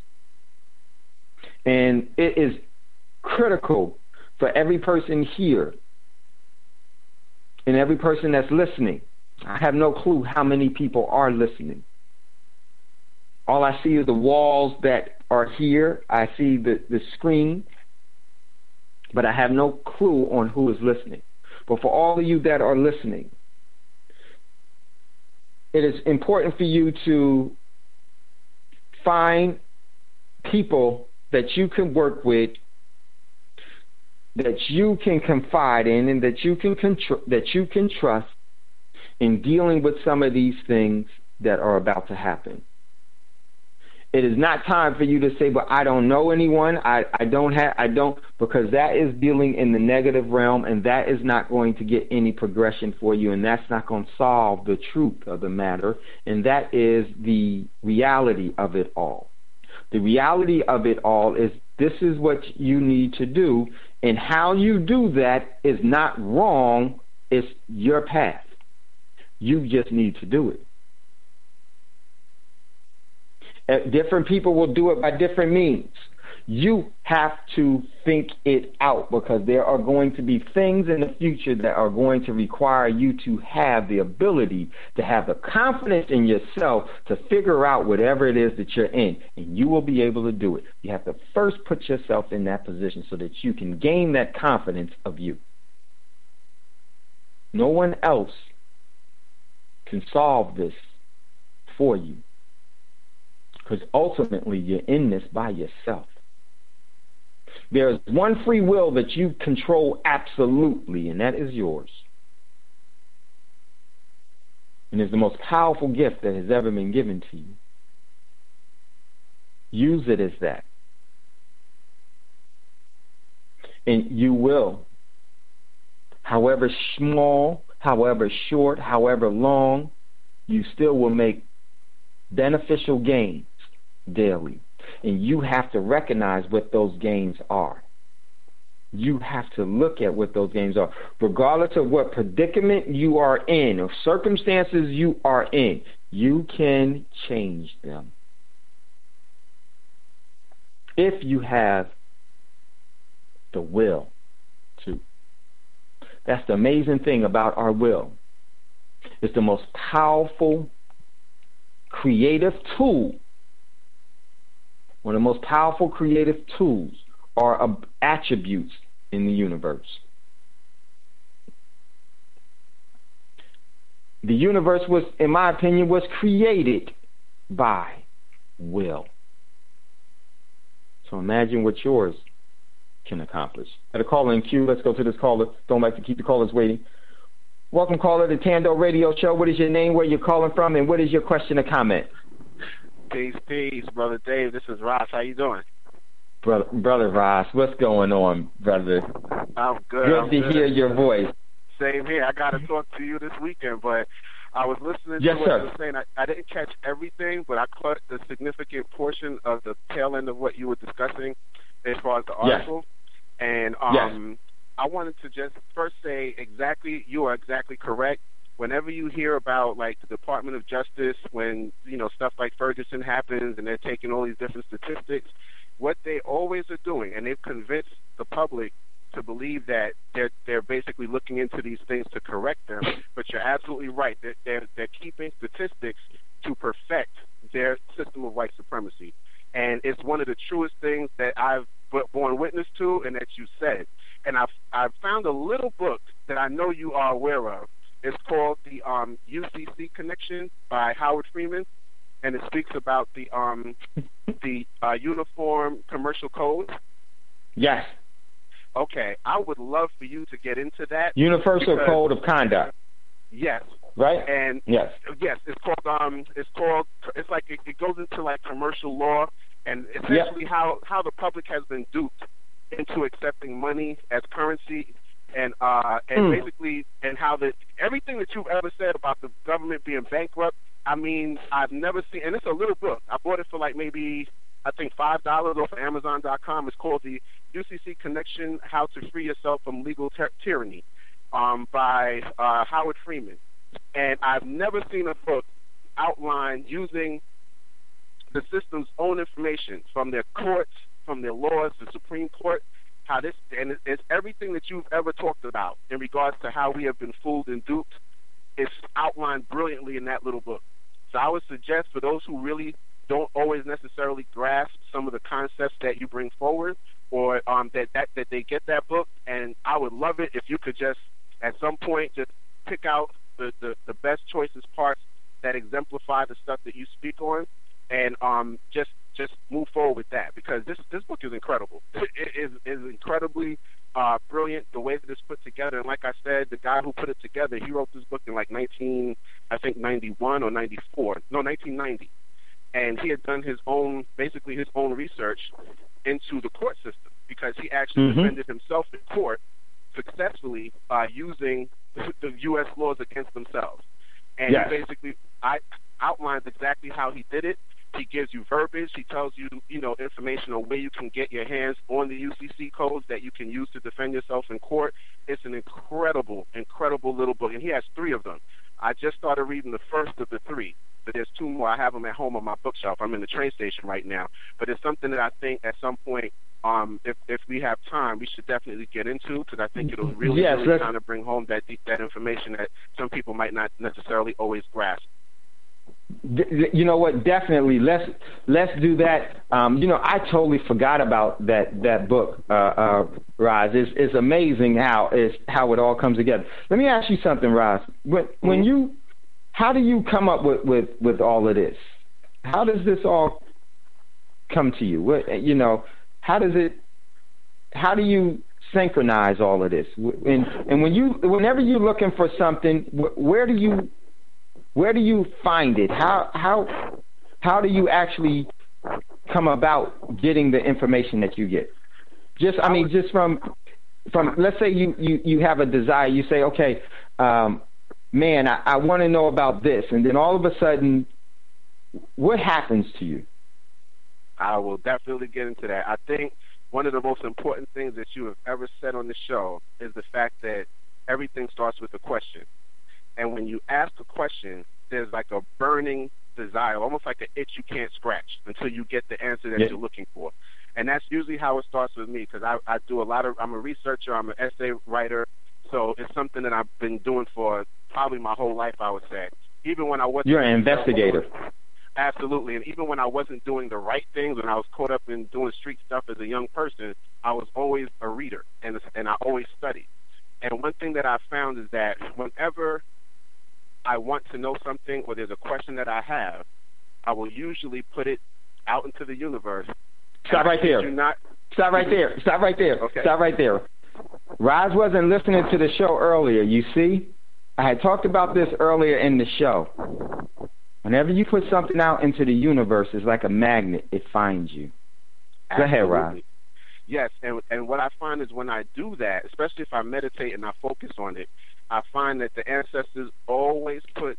And it is critical for every person here and every person that's listening. I have no clue how many people are listening. All I see is the walls that are here. I see the screen, but I have no clue on who is listening. But for all of you that are listening, it is important for you to find people that you can work with, that you can confide in, and that you can trust in dealing with some of these things that are about to happen. It is not time for you to say, but I don't know anyone. I don't, because that is dealing in the negative realm, and that is not going to get any progression for you, and that's not going to solve the truth of the matter, and that is the reality of it all. The reality of it all is this is what you need to do, and how you do that is not wrong. It's your path. You just need to do it. Different people will do it by different means. You have to think it out, because there are going to be things in the future that are going to require you to have the ability to have the confidence in yourself to figure out whatever it is that you're in, and you will be able to do it. You have to first put yourself in that position so that you can gain that confidence of you. No one else can solve this for you, because ultimately you're in this by yourself. There's one free will that you control absolutely, and that is yours. And it's the most powerful gift that has ever been given to you. Use it as that. And you will, however small, however short, however long, you still will make beneficial gains daily. And you have to recognize what those gains are. You have to look at what those gains are. Regardless of what predicament you are in or circumstances you are in, you can change them if you have the will to. That's the amazing thing about our will. It's the most powerful creative tool. One of the most powerful creative tools are attributes in the universe. The universe was, in my opinion, was created by will. So imagine what yours can accomplish. At a caller in queue, let's go to this caller. Don't like to keep the callers waiting. Welcome, caller, to Tando Radio Show. What is your name, where you're calling from, and what is your question or comment? Peace, Brother Dave. This is Ross. How you doing? Brother Ross, what's going on, brother? I'm good. Good to hear your voice. Same here. I got to talk to you this weekend, but I was listening to what you were saying. I didn't catch everything, but I caught a significant portion of the tail end of what you were discussing as far as the article. Yes. And I wanted to just first say you are exactly correct. Whenever you hear about, like, the Department of Justice, when, stuff like Ferguson happens and they're taking all these different statistics, what they always are doing, and they've convinced the public to believe that they're basically looking into these things to correct them. But you're absolutely right. They're keeping statistics to perfect their system of white supremacy. And it's one of the truest things that I've borne witness to and that you said. And I've found a little book that I know you are aware of. It's called the UCC Connection by Howard Freeman, and it speaks about the Uniform Commercial Code. Yes. Okay, I would love for you to get into that. Universal Code of Conduct. Yes. Right? And yes, it's like it goes into like commercial law and essentially how the public has been duped into accepting money as currency and basically and how everything that you've ever said about the government being bankrupt, I mean, I've never seen, and it's a little book. I bought it for like maybe I think $5 off of Amazon.com. It's called the UCC Connection: How to Free Yourself from Legal Tyranny by Howard Freeman. And I've never seen a book outline using the system's own information from their courts, from their laws, the Supreme Court, how this, and it's everything that you've ever talked about in regards to how we have been fooled and duped. It's outlined brilliantly in that little book. So I would suggest for those who really don't always necessarily grasp some of the concepts that you bring forward, or that they get that book. And I would love it if you could just at some point just pick out the best choices parts that exemplify the stuff that you speak on, and just move forward with that, because this book is incredible. It is incredibly brilliant the way that it's put together. And like I said, the guy who put it together, he wrote this book in like 1991 or 94, no 1990, and he had done his own research into the court system, because he actually defended himself in court successfully using the U.S. laws against themselves. And he basically outlines exactly how he did it. He gives you verbiage. He tells you, information on where you can get your hands on the UCC codes that you can use to defend yourself in court. It's an incredible, incredible little book, and he has 3 of them. I just started reading the first of the 3, but there's 2 more. I have them at home on my bookshelf. I'm in the train station right now, but it's something that I think at some point, if we have time, we should definitely get into, because I think it'll really kind of bring home that information that some people might not necessarily always grasp. You know what? Definitely, let's do that. I totally forgot about that book, Roz. It's amazing how it all comes together. Let me ask you something, Roz. How do you come up with all of this? How does this all come to you? How do you synchronize all of this? And whenever you're looking for something, where do you find it? How do you actually come about getting the information that you get? Just from let's say you have a desire, you say, okay, man, I want to know about this, and then all of a sudden, what happens to you? I will definitely get into that. I think one of the most important things that you have ever said on the show is the fact that everything starts with a question. And when you ask a question, there's like a burning desire, almost like an itch you can't scratch until you get the answer that you're looking for. And that's usually how it starts with me, because I do I'm a researcher, I'm an essay writer, so it's something that I've been doing for probably my whole life, I would say. Even when I wasn't... You're an investigator. Absolutely. And even when I wasn't doing the right things, when I was caught up in doing street stuff as a young person, I was always a reader, and I always studied. And one thing that I found is that whenever I want to know something, or there's a question that I have, I will usually put it out into the universe. Stop right there. Stop right there. Stop right there. Okay. Stop right there. Roz wasn't listening to the show earlier. You see? I had talked about this earlier in the show. Whenever you put something out into the universe, it's like a magnet. It finds you. Go ahead, Roz. Yes, and what I find is when I do that, especially if I meditate and I focus on it, I find that the ancestors always put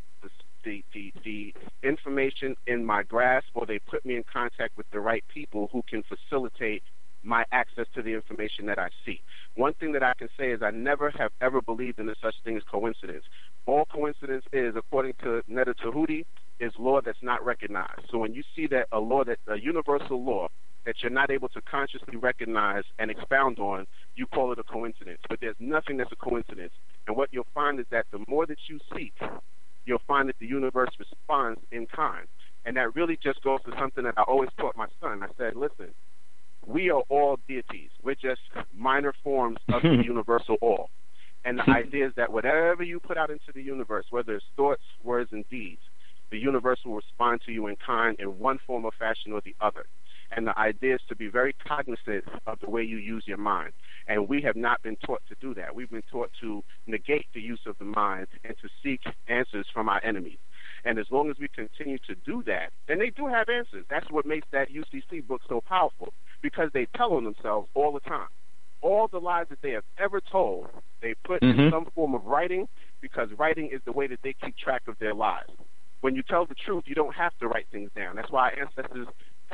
the information in my grasp, or they put me in contact with the right people who can facilitate my access to the information that I see. One thing that I can say is I never have ever believed in such thing as coincidence. All coincidence is, according to Netta Tahuti, is law that's not recognized. So when you see that a universal law that you're not able to consciously recognize and expound on, you call it a coincidence. But there's nothing that's a coincidence. And what you'll find is that the more that you seek, you'll find that the universe responds in kind. And that really just goes to something that I always taught my son. I said, listen, we are all deities. We're just minor forms of the universal all. And the idea is that whatever you put out into the universe, whether it's thoughts, words, and deeds, the universe will respond to you in kind in one form or fashion or the other. And the idea is to be very cognizant of the way you use your mind. And we have not been taught to do that. We've been taught to negate the use of the mind and to seek answers from our enemies. And as long as we continue to do that, and they do have answers. That's what makes that UCC book so powerful, because they tell on themselves all the time. All the lies that they have ever told, they put in some form of writing, because writing is the way that they keep track of their lies. When you tell the truth, you don't have to write things down. That's why our ancestors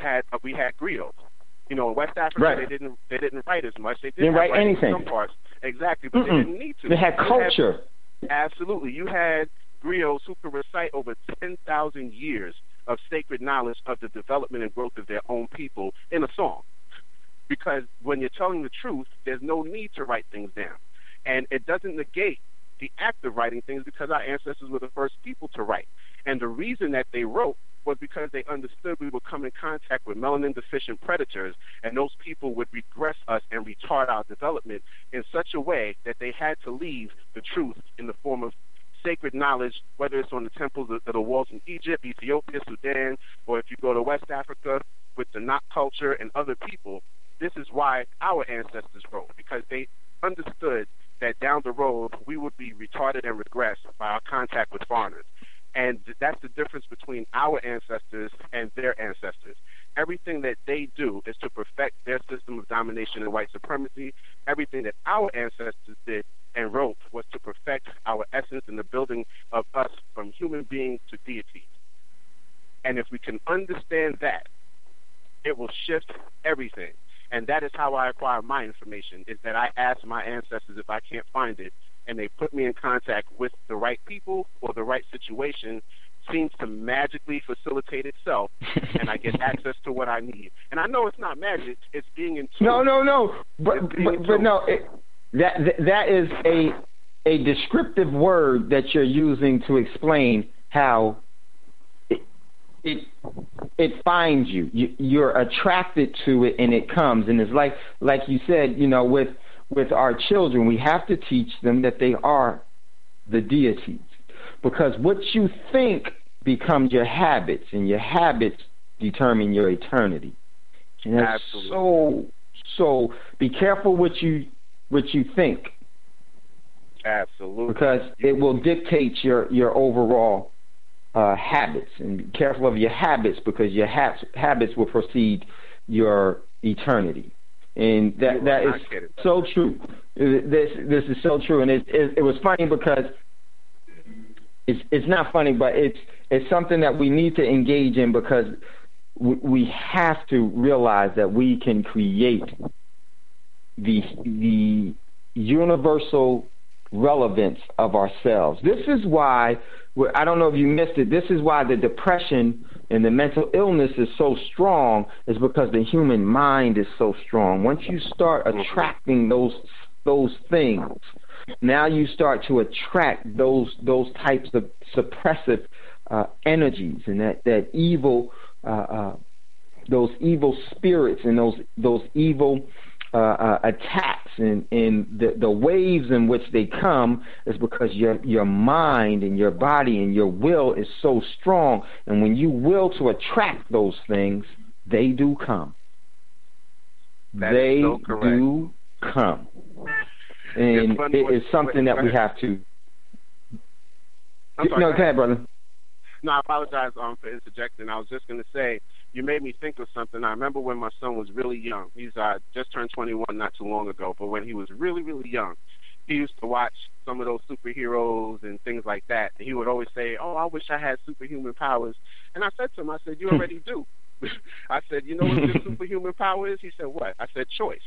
we had griots. You know, in West Africa, they didn't write as much. They didn't write anything. In some parts, exactly, but they didn't need to. They had culture. Absolutely, you had griots who could recite over 10,000 years of sacred knowledge of the development and growth of their own people in a song. Because when you're telling the truth, there's no need to write things down, and it doesn't negate the act of writing things, because our ancestors were the first people to write. And the reason that they wrote was because they understood we would come in contact with melanin-deficient predators, and those people would regress us and retard our development in such a way that they had to leave the truth in the form of sacred knowledge, whether it's on the temples of the walls in Egypt, Ethiopia, Sudan, or if you go to West Africa with the Nok culture and other people. This is why our ancestors wrote, because they understood that down the road we would be retarded and regressed by our contact with foreigners. And that's the difference between our ancestors and their ancestors. Everything that they do is to perfect their system of domination and white supremacy. Everything that our ancestors did and wrote was to perfect our essence in the building of us from human beings to deities. And if we can understand that, it will shift everything. And that is how I acquire my information, is that I ask my ancestors if I can't find it, and they put me in contact with the right people or the right situation. Seems to magically facilitate itself, and I get access to what I need. And I know it's not magic; it's being in tune. No. But no, that is a descriptive word that you're using to explain how it finds you. You're attracted to it, and it comes. And it's like you said, you know, with our children, we have to teach them that they are the deities, because what you think becomes your habits, and your habits determine your eternity. And that's so be careful what you think. Absolutely. Because it will dictate your overall habits, and be careful of your habits, because your habits will precede your eternity. And that is so true. This is so true, and it was funny because it's not funny, but it's something that we need to engage in, because we have to realize that we can create the universal relevance of ourselves. This is why, I don't know if you missed it, this is why the depression and the mental illness is so strong, is because the human mind is so strong. Once you start attracting those things, now you start to attract those types of suppressive energies, and that evil, those evil spirits, and those evil attacks, and the waves in which they come is because your mind and your body and your will is so strong, and when you will to attract those things, they do come. they do come. And it is something that we have to. Sorry, no, go ahead, brother. No, I apologize for interjecting. I was just going to say, you made me think of something. I remember when my son was really young. He's just turned 21 not too long ago, but when he was really, really young, he used to watch some of those superheroes and things like that. And he would always say, oh, I wish I had superhuman powers. And I said to him, I said, you already do. I said, you know what your superhuman power is? He said, what? I said, choice.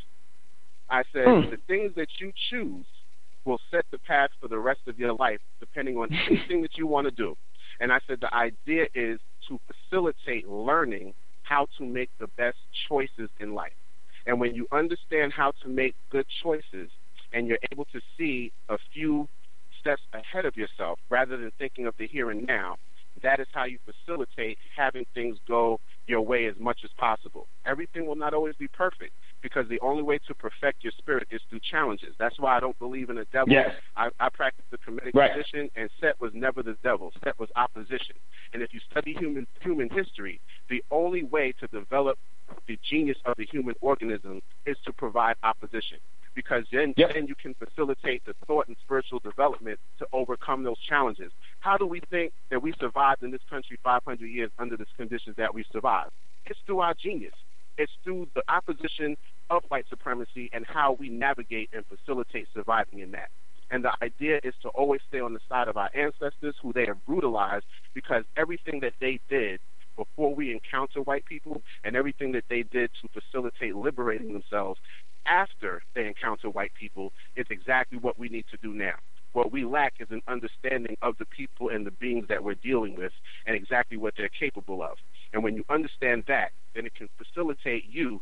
I said, the things that you choose will set the path for the rest of your life, depending on anything that you want to do. And I said, the idea is to facilitate learning how to make the best choices in life. And when you understand how to make good choices and you're able to see a few steps ahead of yourself rather than thinking of the here and now, that is how you facilitate having things go your way as much as possible. Everything will not always be perfect, because the only way to perfect your spirit is through challenges. That's why I don't believe in a devil. Yes. I practice the Kemetic tradition, and Set was never the devil. Set was opposition. And if you study human history, the only way to develop the genius of the human organism is to provide opposition, because then you can facilitate the thought and spiritual development to overcome those challenges. How do we think that we survived in this country 500 years under the conditions that we survived? It's through our genius. It's through the opposition of white supremacy and how we navigate and facilitate surviving in that. And the idea is to always stay on the side of our ancestors who they have brutalized, because everything that they did before we encounter white people and everything that they did to facilitate liberating themselves after they encounter white people is exactly what we need to do now. What we lack is an understanding of the people and the beings that we're dealing with and exactly what they're capable of. And when you understand that, then it can facilitate you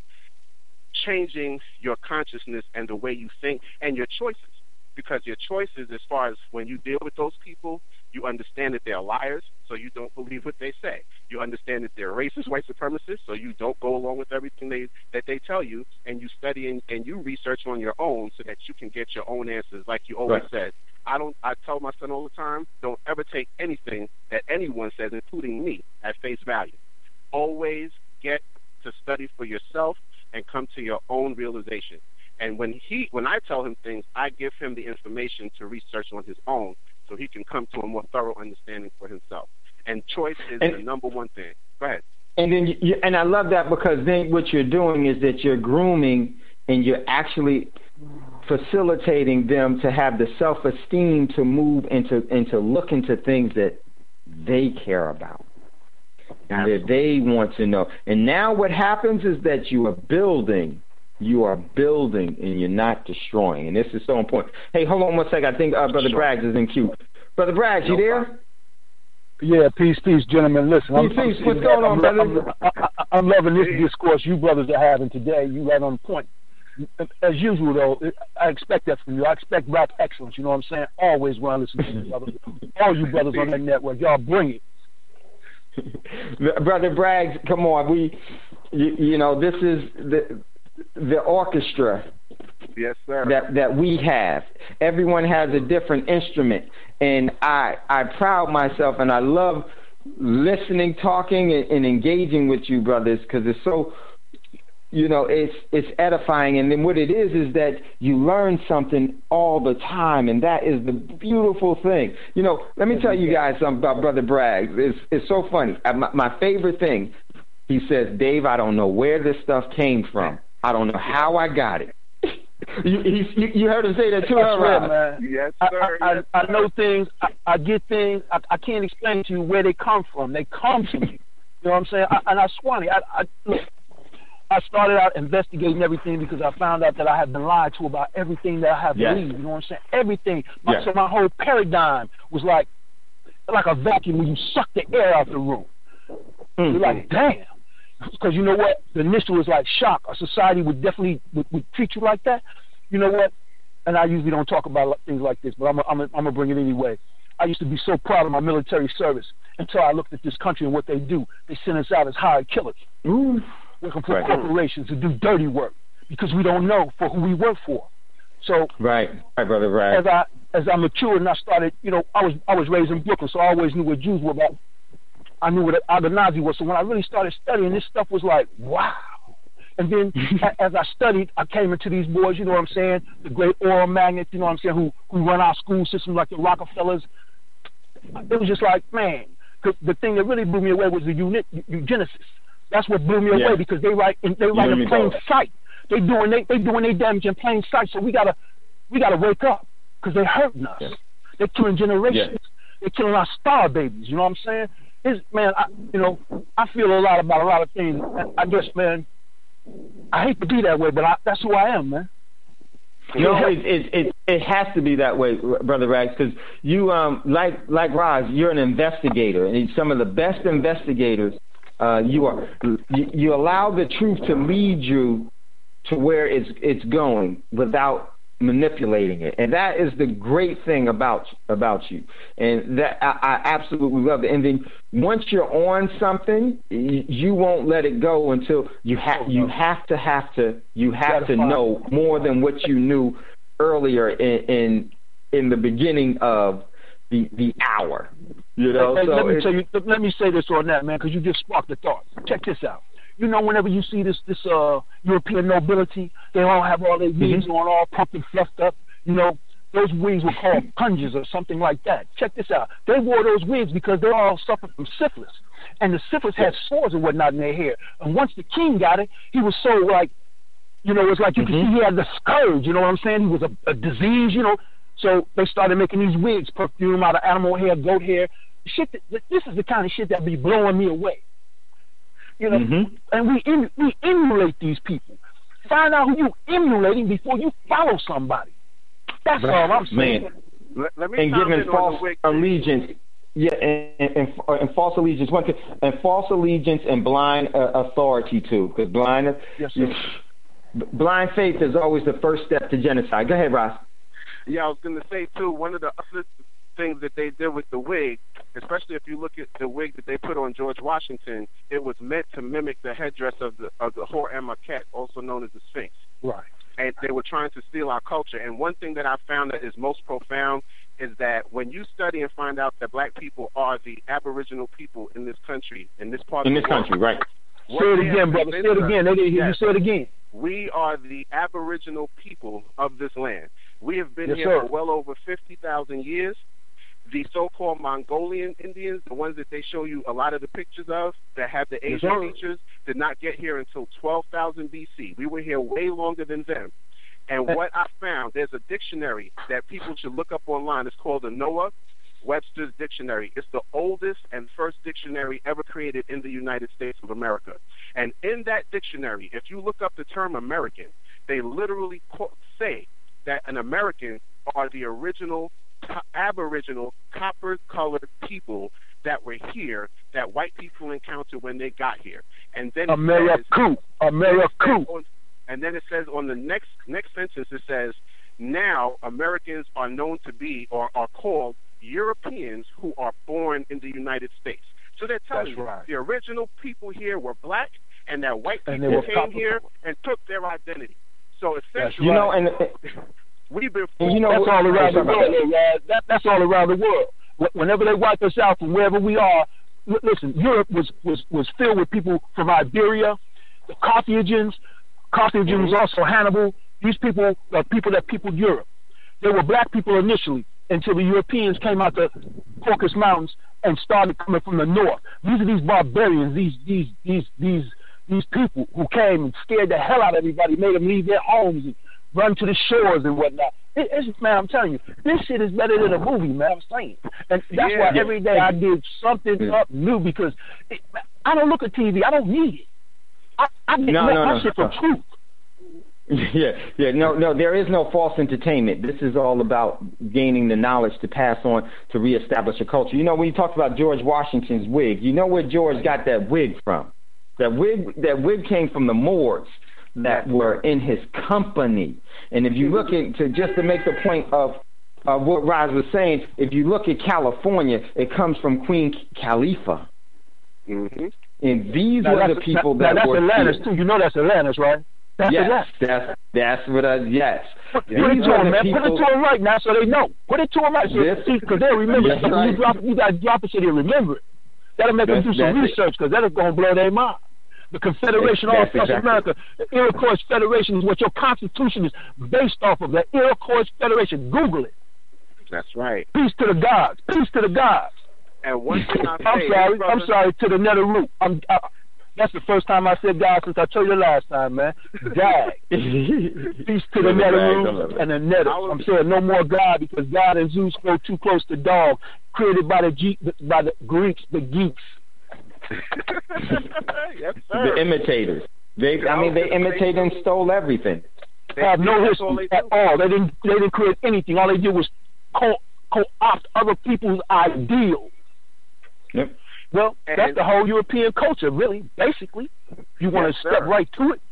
changing your consciousness and the way you think and your choices. Because your choices, as far as when you deal with those people, you understand that they're liars, so you don't believe what they say. You understand that they're racist, white supremacists, so you don't go along with everything that they tell you, and you study and you research on your own so that you can get your own answers, like you always said. I tell my son all the time, don't ever take anything that anyone says, including me, at face value. Always get to study for yourself and come to your own realization. And when I tell him things, I give him the information to research on his own so he can come to a more thorough understanding for himself. And choice is the number one thing. Go ahead. And then, and I love that, because then what you're doing is that you're grooming and you're actually facilitating them to have the self-esteem to move and to look into things that they care about and that they want to know. And now what happens is that you are building and you're not destroying. And this is so important. Hey, hold on one second. I think Brother Braggs is in queue. Brother Braggs, you there? Yeah, peace, gentlemen. Listen, peace. What's going on, brother? I'm loving this discourse you brothers are having today. You right on point. As usual, though, I expect that from you. I expect rap excellence. You know what I'm saying? Always when I listen to you, brothers. All you brothers on that network, y'all bring it. Brother Braggs, come on. You know, this is the orchestra. Yes, sir. That we have. Everyone has a different instrument, and I proud myself, and I love listening, talking, and engaging with you, brothers, because it's so, it's edifying. And then what it is that you learn something all the time, and that is the beautiful thing. Let me tell you guys something about Brother Braggs. It's so funny. My favorite thing, he says, Dave, I don't know where this stuff came from. I don't know how I got it. You heard him say that too, right, man. Yes, sir. I know things. I get things. I can't explain to you where they come from. They come from you. You know what I'm saying? And I swear, look, I started out investigating everything because I found out that I had been lied to about everything that I have believed. You know what I'm saying? Everything. So my whole paradigm was like a vacuum when you suck the air out the room. Mm-hmm. You're like, damn. Because you know what? The initial was like shock. A society would definitely would treat you like that. You know what? And I usually don't talk about things like this, but I'm gonna bring it anyway. I used to be so proud of my military service until I looked at this country and what they do. They send us out as hired killers. Working for corporations to do dirty work because we don't know for who we work for. So right, brother, right. As I matured and I started, I was raised in Brooklyn, so I always knew what Jews were about. I knew what Ashkenazi was. So when I really started studying, this stuff was like, wow. And then as I studied, I came into these boys, you know what I'm saying, the great oil magnates, you know what I'm saying, who run our school systems like the Rockefellers. It was just like, man, the thing that really blew me away was the eugenicists. That's what blew me away, because they write in plain sight. They doing their damage in plain sight. So we gotta wake up, because they're hurting us. Yeah. They're killing generations. Yeah. They're killing our star babies. You know what I'm saying? I feel a lot about a lot of things. I guess, man, I hate to be that way, but that's who I am, man. It has to be that way, Brother Rags, because you, like Roz, you're an investigator, and some of the best investigators. You allow the truth to lead you to where it's going without manipulating it, and that is the great thing about you, and that I absolutely love it. And then once you're on something, you won't let it go until you have to know more than what you knew earlier in the beginning of the hour. You know, let me say this on that, man, because you just sparked the thought. Check this out. You know, whenever you see this European nobility, they all have all their wigs on, all pumped and fluffed up. You know, those wigs were called punges or something like that. Check this out. They wore those wigs because they all suffered from syphilis. And the syphilis had sores and whatnot in their hair. And once the king got it, he was so, like, you know, it's like you could see he had the scourge, you know what I'm saying? He was a disease, you know. So they started making these wigs, perfume out of animal hair, goat hair. This is the kind of shit that be blowing me away. You know, and we emulate these people. Find out who you emulating before you follow somebody. That's all I'm saying. Let me giving false allegiance. Yeah, and false allegiance. And false allegiance and blind authority too, because blind faith is always the first step to genocide. Go ahead, Ross. Yeah, I was going to say too. One of the other things that they did with the wig, especially if you look at the wig that they put on George Washington, it was meant to mimic the headdress of the Hor-em-Akhet, also known as the Sphinx. Right. And they were trying to steal our culture. And one thing that I found that is most profound is that when you study and find out that black people are the Aboriginal people in this country, in this part of the world. Right. Say it again, brother. Say it again. They didn't hear you. Say it again. We are the Aboriginal people of this land. We have been here for well over 50,000 years. The so-called Mongolian Indians, the ones that they show you a lot of the pictures of that have the Asian features, did not get here until 12,000 BC. We were here way longer than them. And what I found, there's a dictionary that people should look up online. It's called the Noah Webster's Dictionary. It's the oldest and first dictionary ever created in the United States of America. And in that dictionary, if you look up the term American, they literally say that an American are the original Aboriginal copper-colored people that were here that white people encountered when they got here. And then America. And then it says on the next sentence, it says, now Americans are known to be or are called Europeans who are born in the United States. So they're telling you the original people here were black, and that white people came here and took their identity. So essentially, we've been that's all around the world. That's all around the world. Whenever they wipe us out from wherever we are, listen, Europe was filled with people from Iberia, the Carthaginians also Hannibal. These people are people that peopled Europe. They were black people initially until the Europeans came out the Caucasus Mountains and started coming from the north. These are these barbarians, these people who came and scared the hell out of everybody, made them leave their homes and run to the shores and whatnot. Man, I'm telling you, this shit is better than a movie, man. I'm saying, and that's why every day I did something up new, because I don't look at TV. I don't need it. I get my shit from truth. No, there is no false entertainment. This is all about gaining the knowledge to pass on to reestablish a culture. You know, when you talk about George Washington's wig, you know where George got that wig from? That wig came from the Moors that were in his company. And if you look into, just to make the point of what Raz was saying, if you look at California, it comes from Queen Khalifa. Mm-hmm. And these were the people that that's were Atlantis too. You know that's Atlantis, right? That's what yes. Put it to them, man. Put it to them right now so they know. Put it to them right, because they'll remember. You got to drop it so they remember it. That'll make them do some research, because that'll going to blow their mind. The Confederation all across exactly. America. The Iroquois Federation is what your Constitution is based off of. The Iroquois Federation. Google it. That's right. Peace to the gods. Peace to the gods. And one thing I I'm say, sorry. brother, I'm sorry to the Netherroot. That's the first time I said God since I told you last time, man. God. Peace to the Netherroot and the Netters. I'm saying no more God because God and Zeus go too close to dog. Created by the Greeks, the geeks. Yes, sir. The imitators. They imitated and stole everything. They have no history at all. They didn't create anything. All they did was co-opt other people's ideals. Yep. Well, that's the whole European culture, really, basically. You want to step right to it.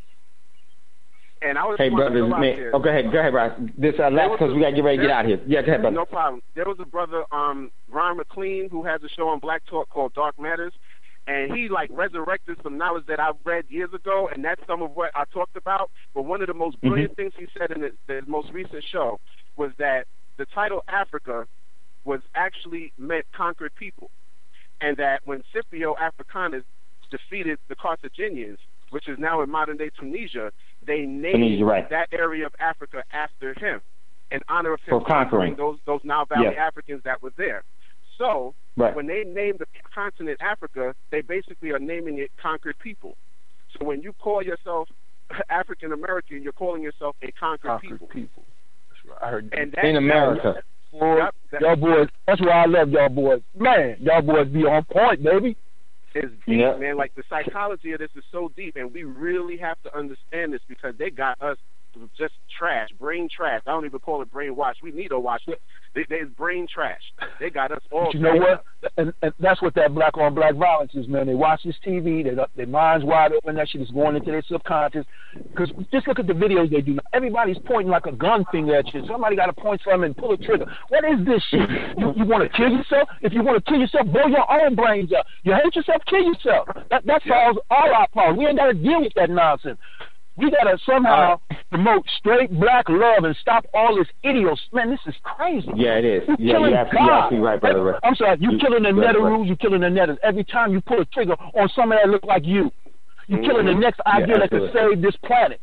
And I was hey, brothers, man. Oh, go ahead, Ross. This last because we got to get ready to get out of here. Yeah, go ahead, brother. No problem. There was a brother, Ron McLean, who has a show on Black Talk called Dark Matters, and he resurrected some knowledge that I read years ago, and that's some of what I talked about. But one of the most brilliant things he said in the most recent show was that the title Africa was actually meant conquered people, and that when Scipio Africanus defeated the Carthaginians, which is now in modern-day Tunisia, they named that area of Africa after him in honor of him conquering those Nile Valley Africans that were there. So when they named the continent Africa, they basically are naming it conquered people. So when you call yourself African American, you're calling yourself a conquered people. That's right. I heard that. And in America. Y'all boys, that's why I love y'all boys. Man, y'all boys be on point, baby. It's deep, man. Like, the psychology of this is so deep, and we really have to understand this because they got us just trash, brain trash. I don't even call it brainwash. We need a wash. It's brain trash. They got us all. But you know what? And that's what that black on black violence is, man. They watch this TV. Their minds wide open. That shit is going into their subconscious. Because just look at the videos they do. Everybody's pointing like a gun finger at you. Somebody got to point something and pull a trigger. What is this shit? You want to kill yourself? If you want to kill yourself, blow your own brains up. You hate yourself, kill yourself. That solves all our problems. We ain't got to deal with that nonsense. We got to somehow promote straight black love and stop all this idiots. Man, this is crazy. Yeah, it is. You're absolutely right, brother. I'm sorry. You're killing the Netherroos. You're killing the Netters. Every time you pull a trigger on somebody that look like you, you're killing the next idea that could save this planet.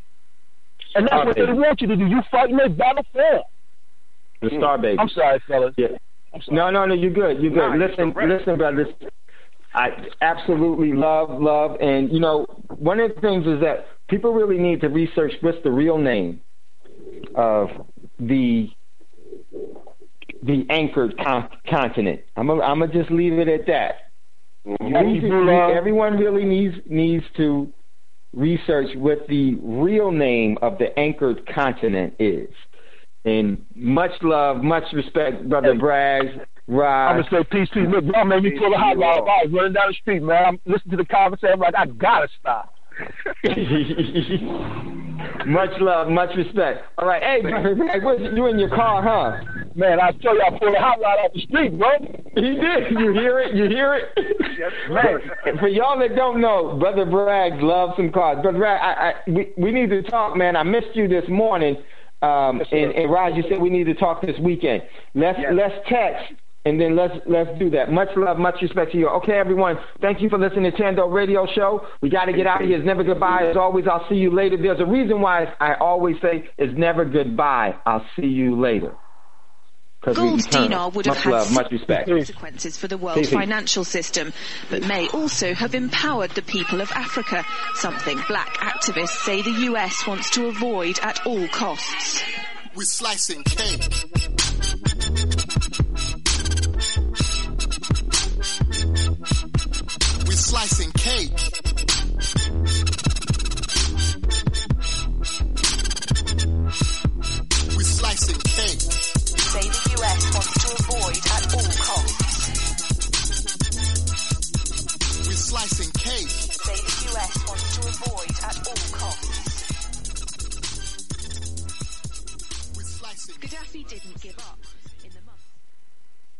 And that's what they want you to do. You fighting their battle for. The Star Baby. I'm sorry, fellas. Yeah. No, you're good. You're good. Listen, brothers. I absolutely love, and you know, one of the things is that people really need to research what's the real name of the anchored continent. I'm gonna just leave it at that. Everyone really needs to research what the real name of the anchored continent is. And much love, much respect, Brother Braggs. Right. I'm going to say peace. Look, y'all made me pull a hot rod. I was running down the street, man. I'm listening to the conversation. I'm like, I got to stop. Much love, much respect. All right. Hey, you in your car, huh? Man, I tell you, I pulled a hot rod off the street, bro. He did. You hear it? Yes, man. For y'all that don't know, Brother Braggs loves some cars. Brother Braggs, we need to talk, man. I missed you this morning. And Raj, you said we need to talk this weekend. Let's text. And then let's do that. Much love, much respect to you. Okay, everyone. Thank you for listening to Tando Radio Show. We got to get out of here. It's never goodbye. As always, I'll see you later. There's a reason why I always say it's never goodbye. I'll see you later. Gold dinar would have had much respect. Consequences for the world financial system, but may also have empowered the people of Africa, something black activists say the US wants to avoid at all costs. We're slicing cake. We're slicing cake. We're slicing cake. Say the US wants to avoid at all costs. We're slicing cake. Say the US wants to avoid at all costs. We're slicing. Gaddafi didn't give up.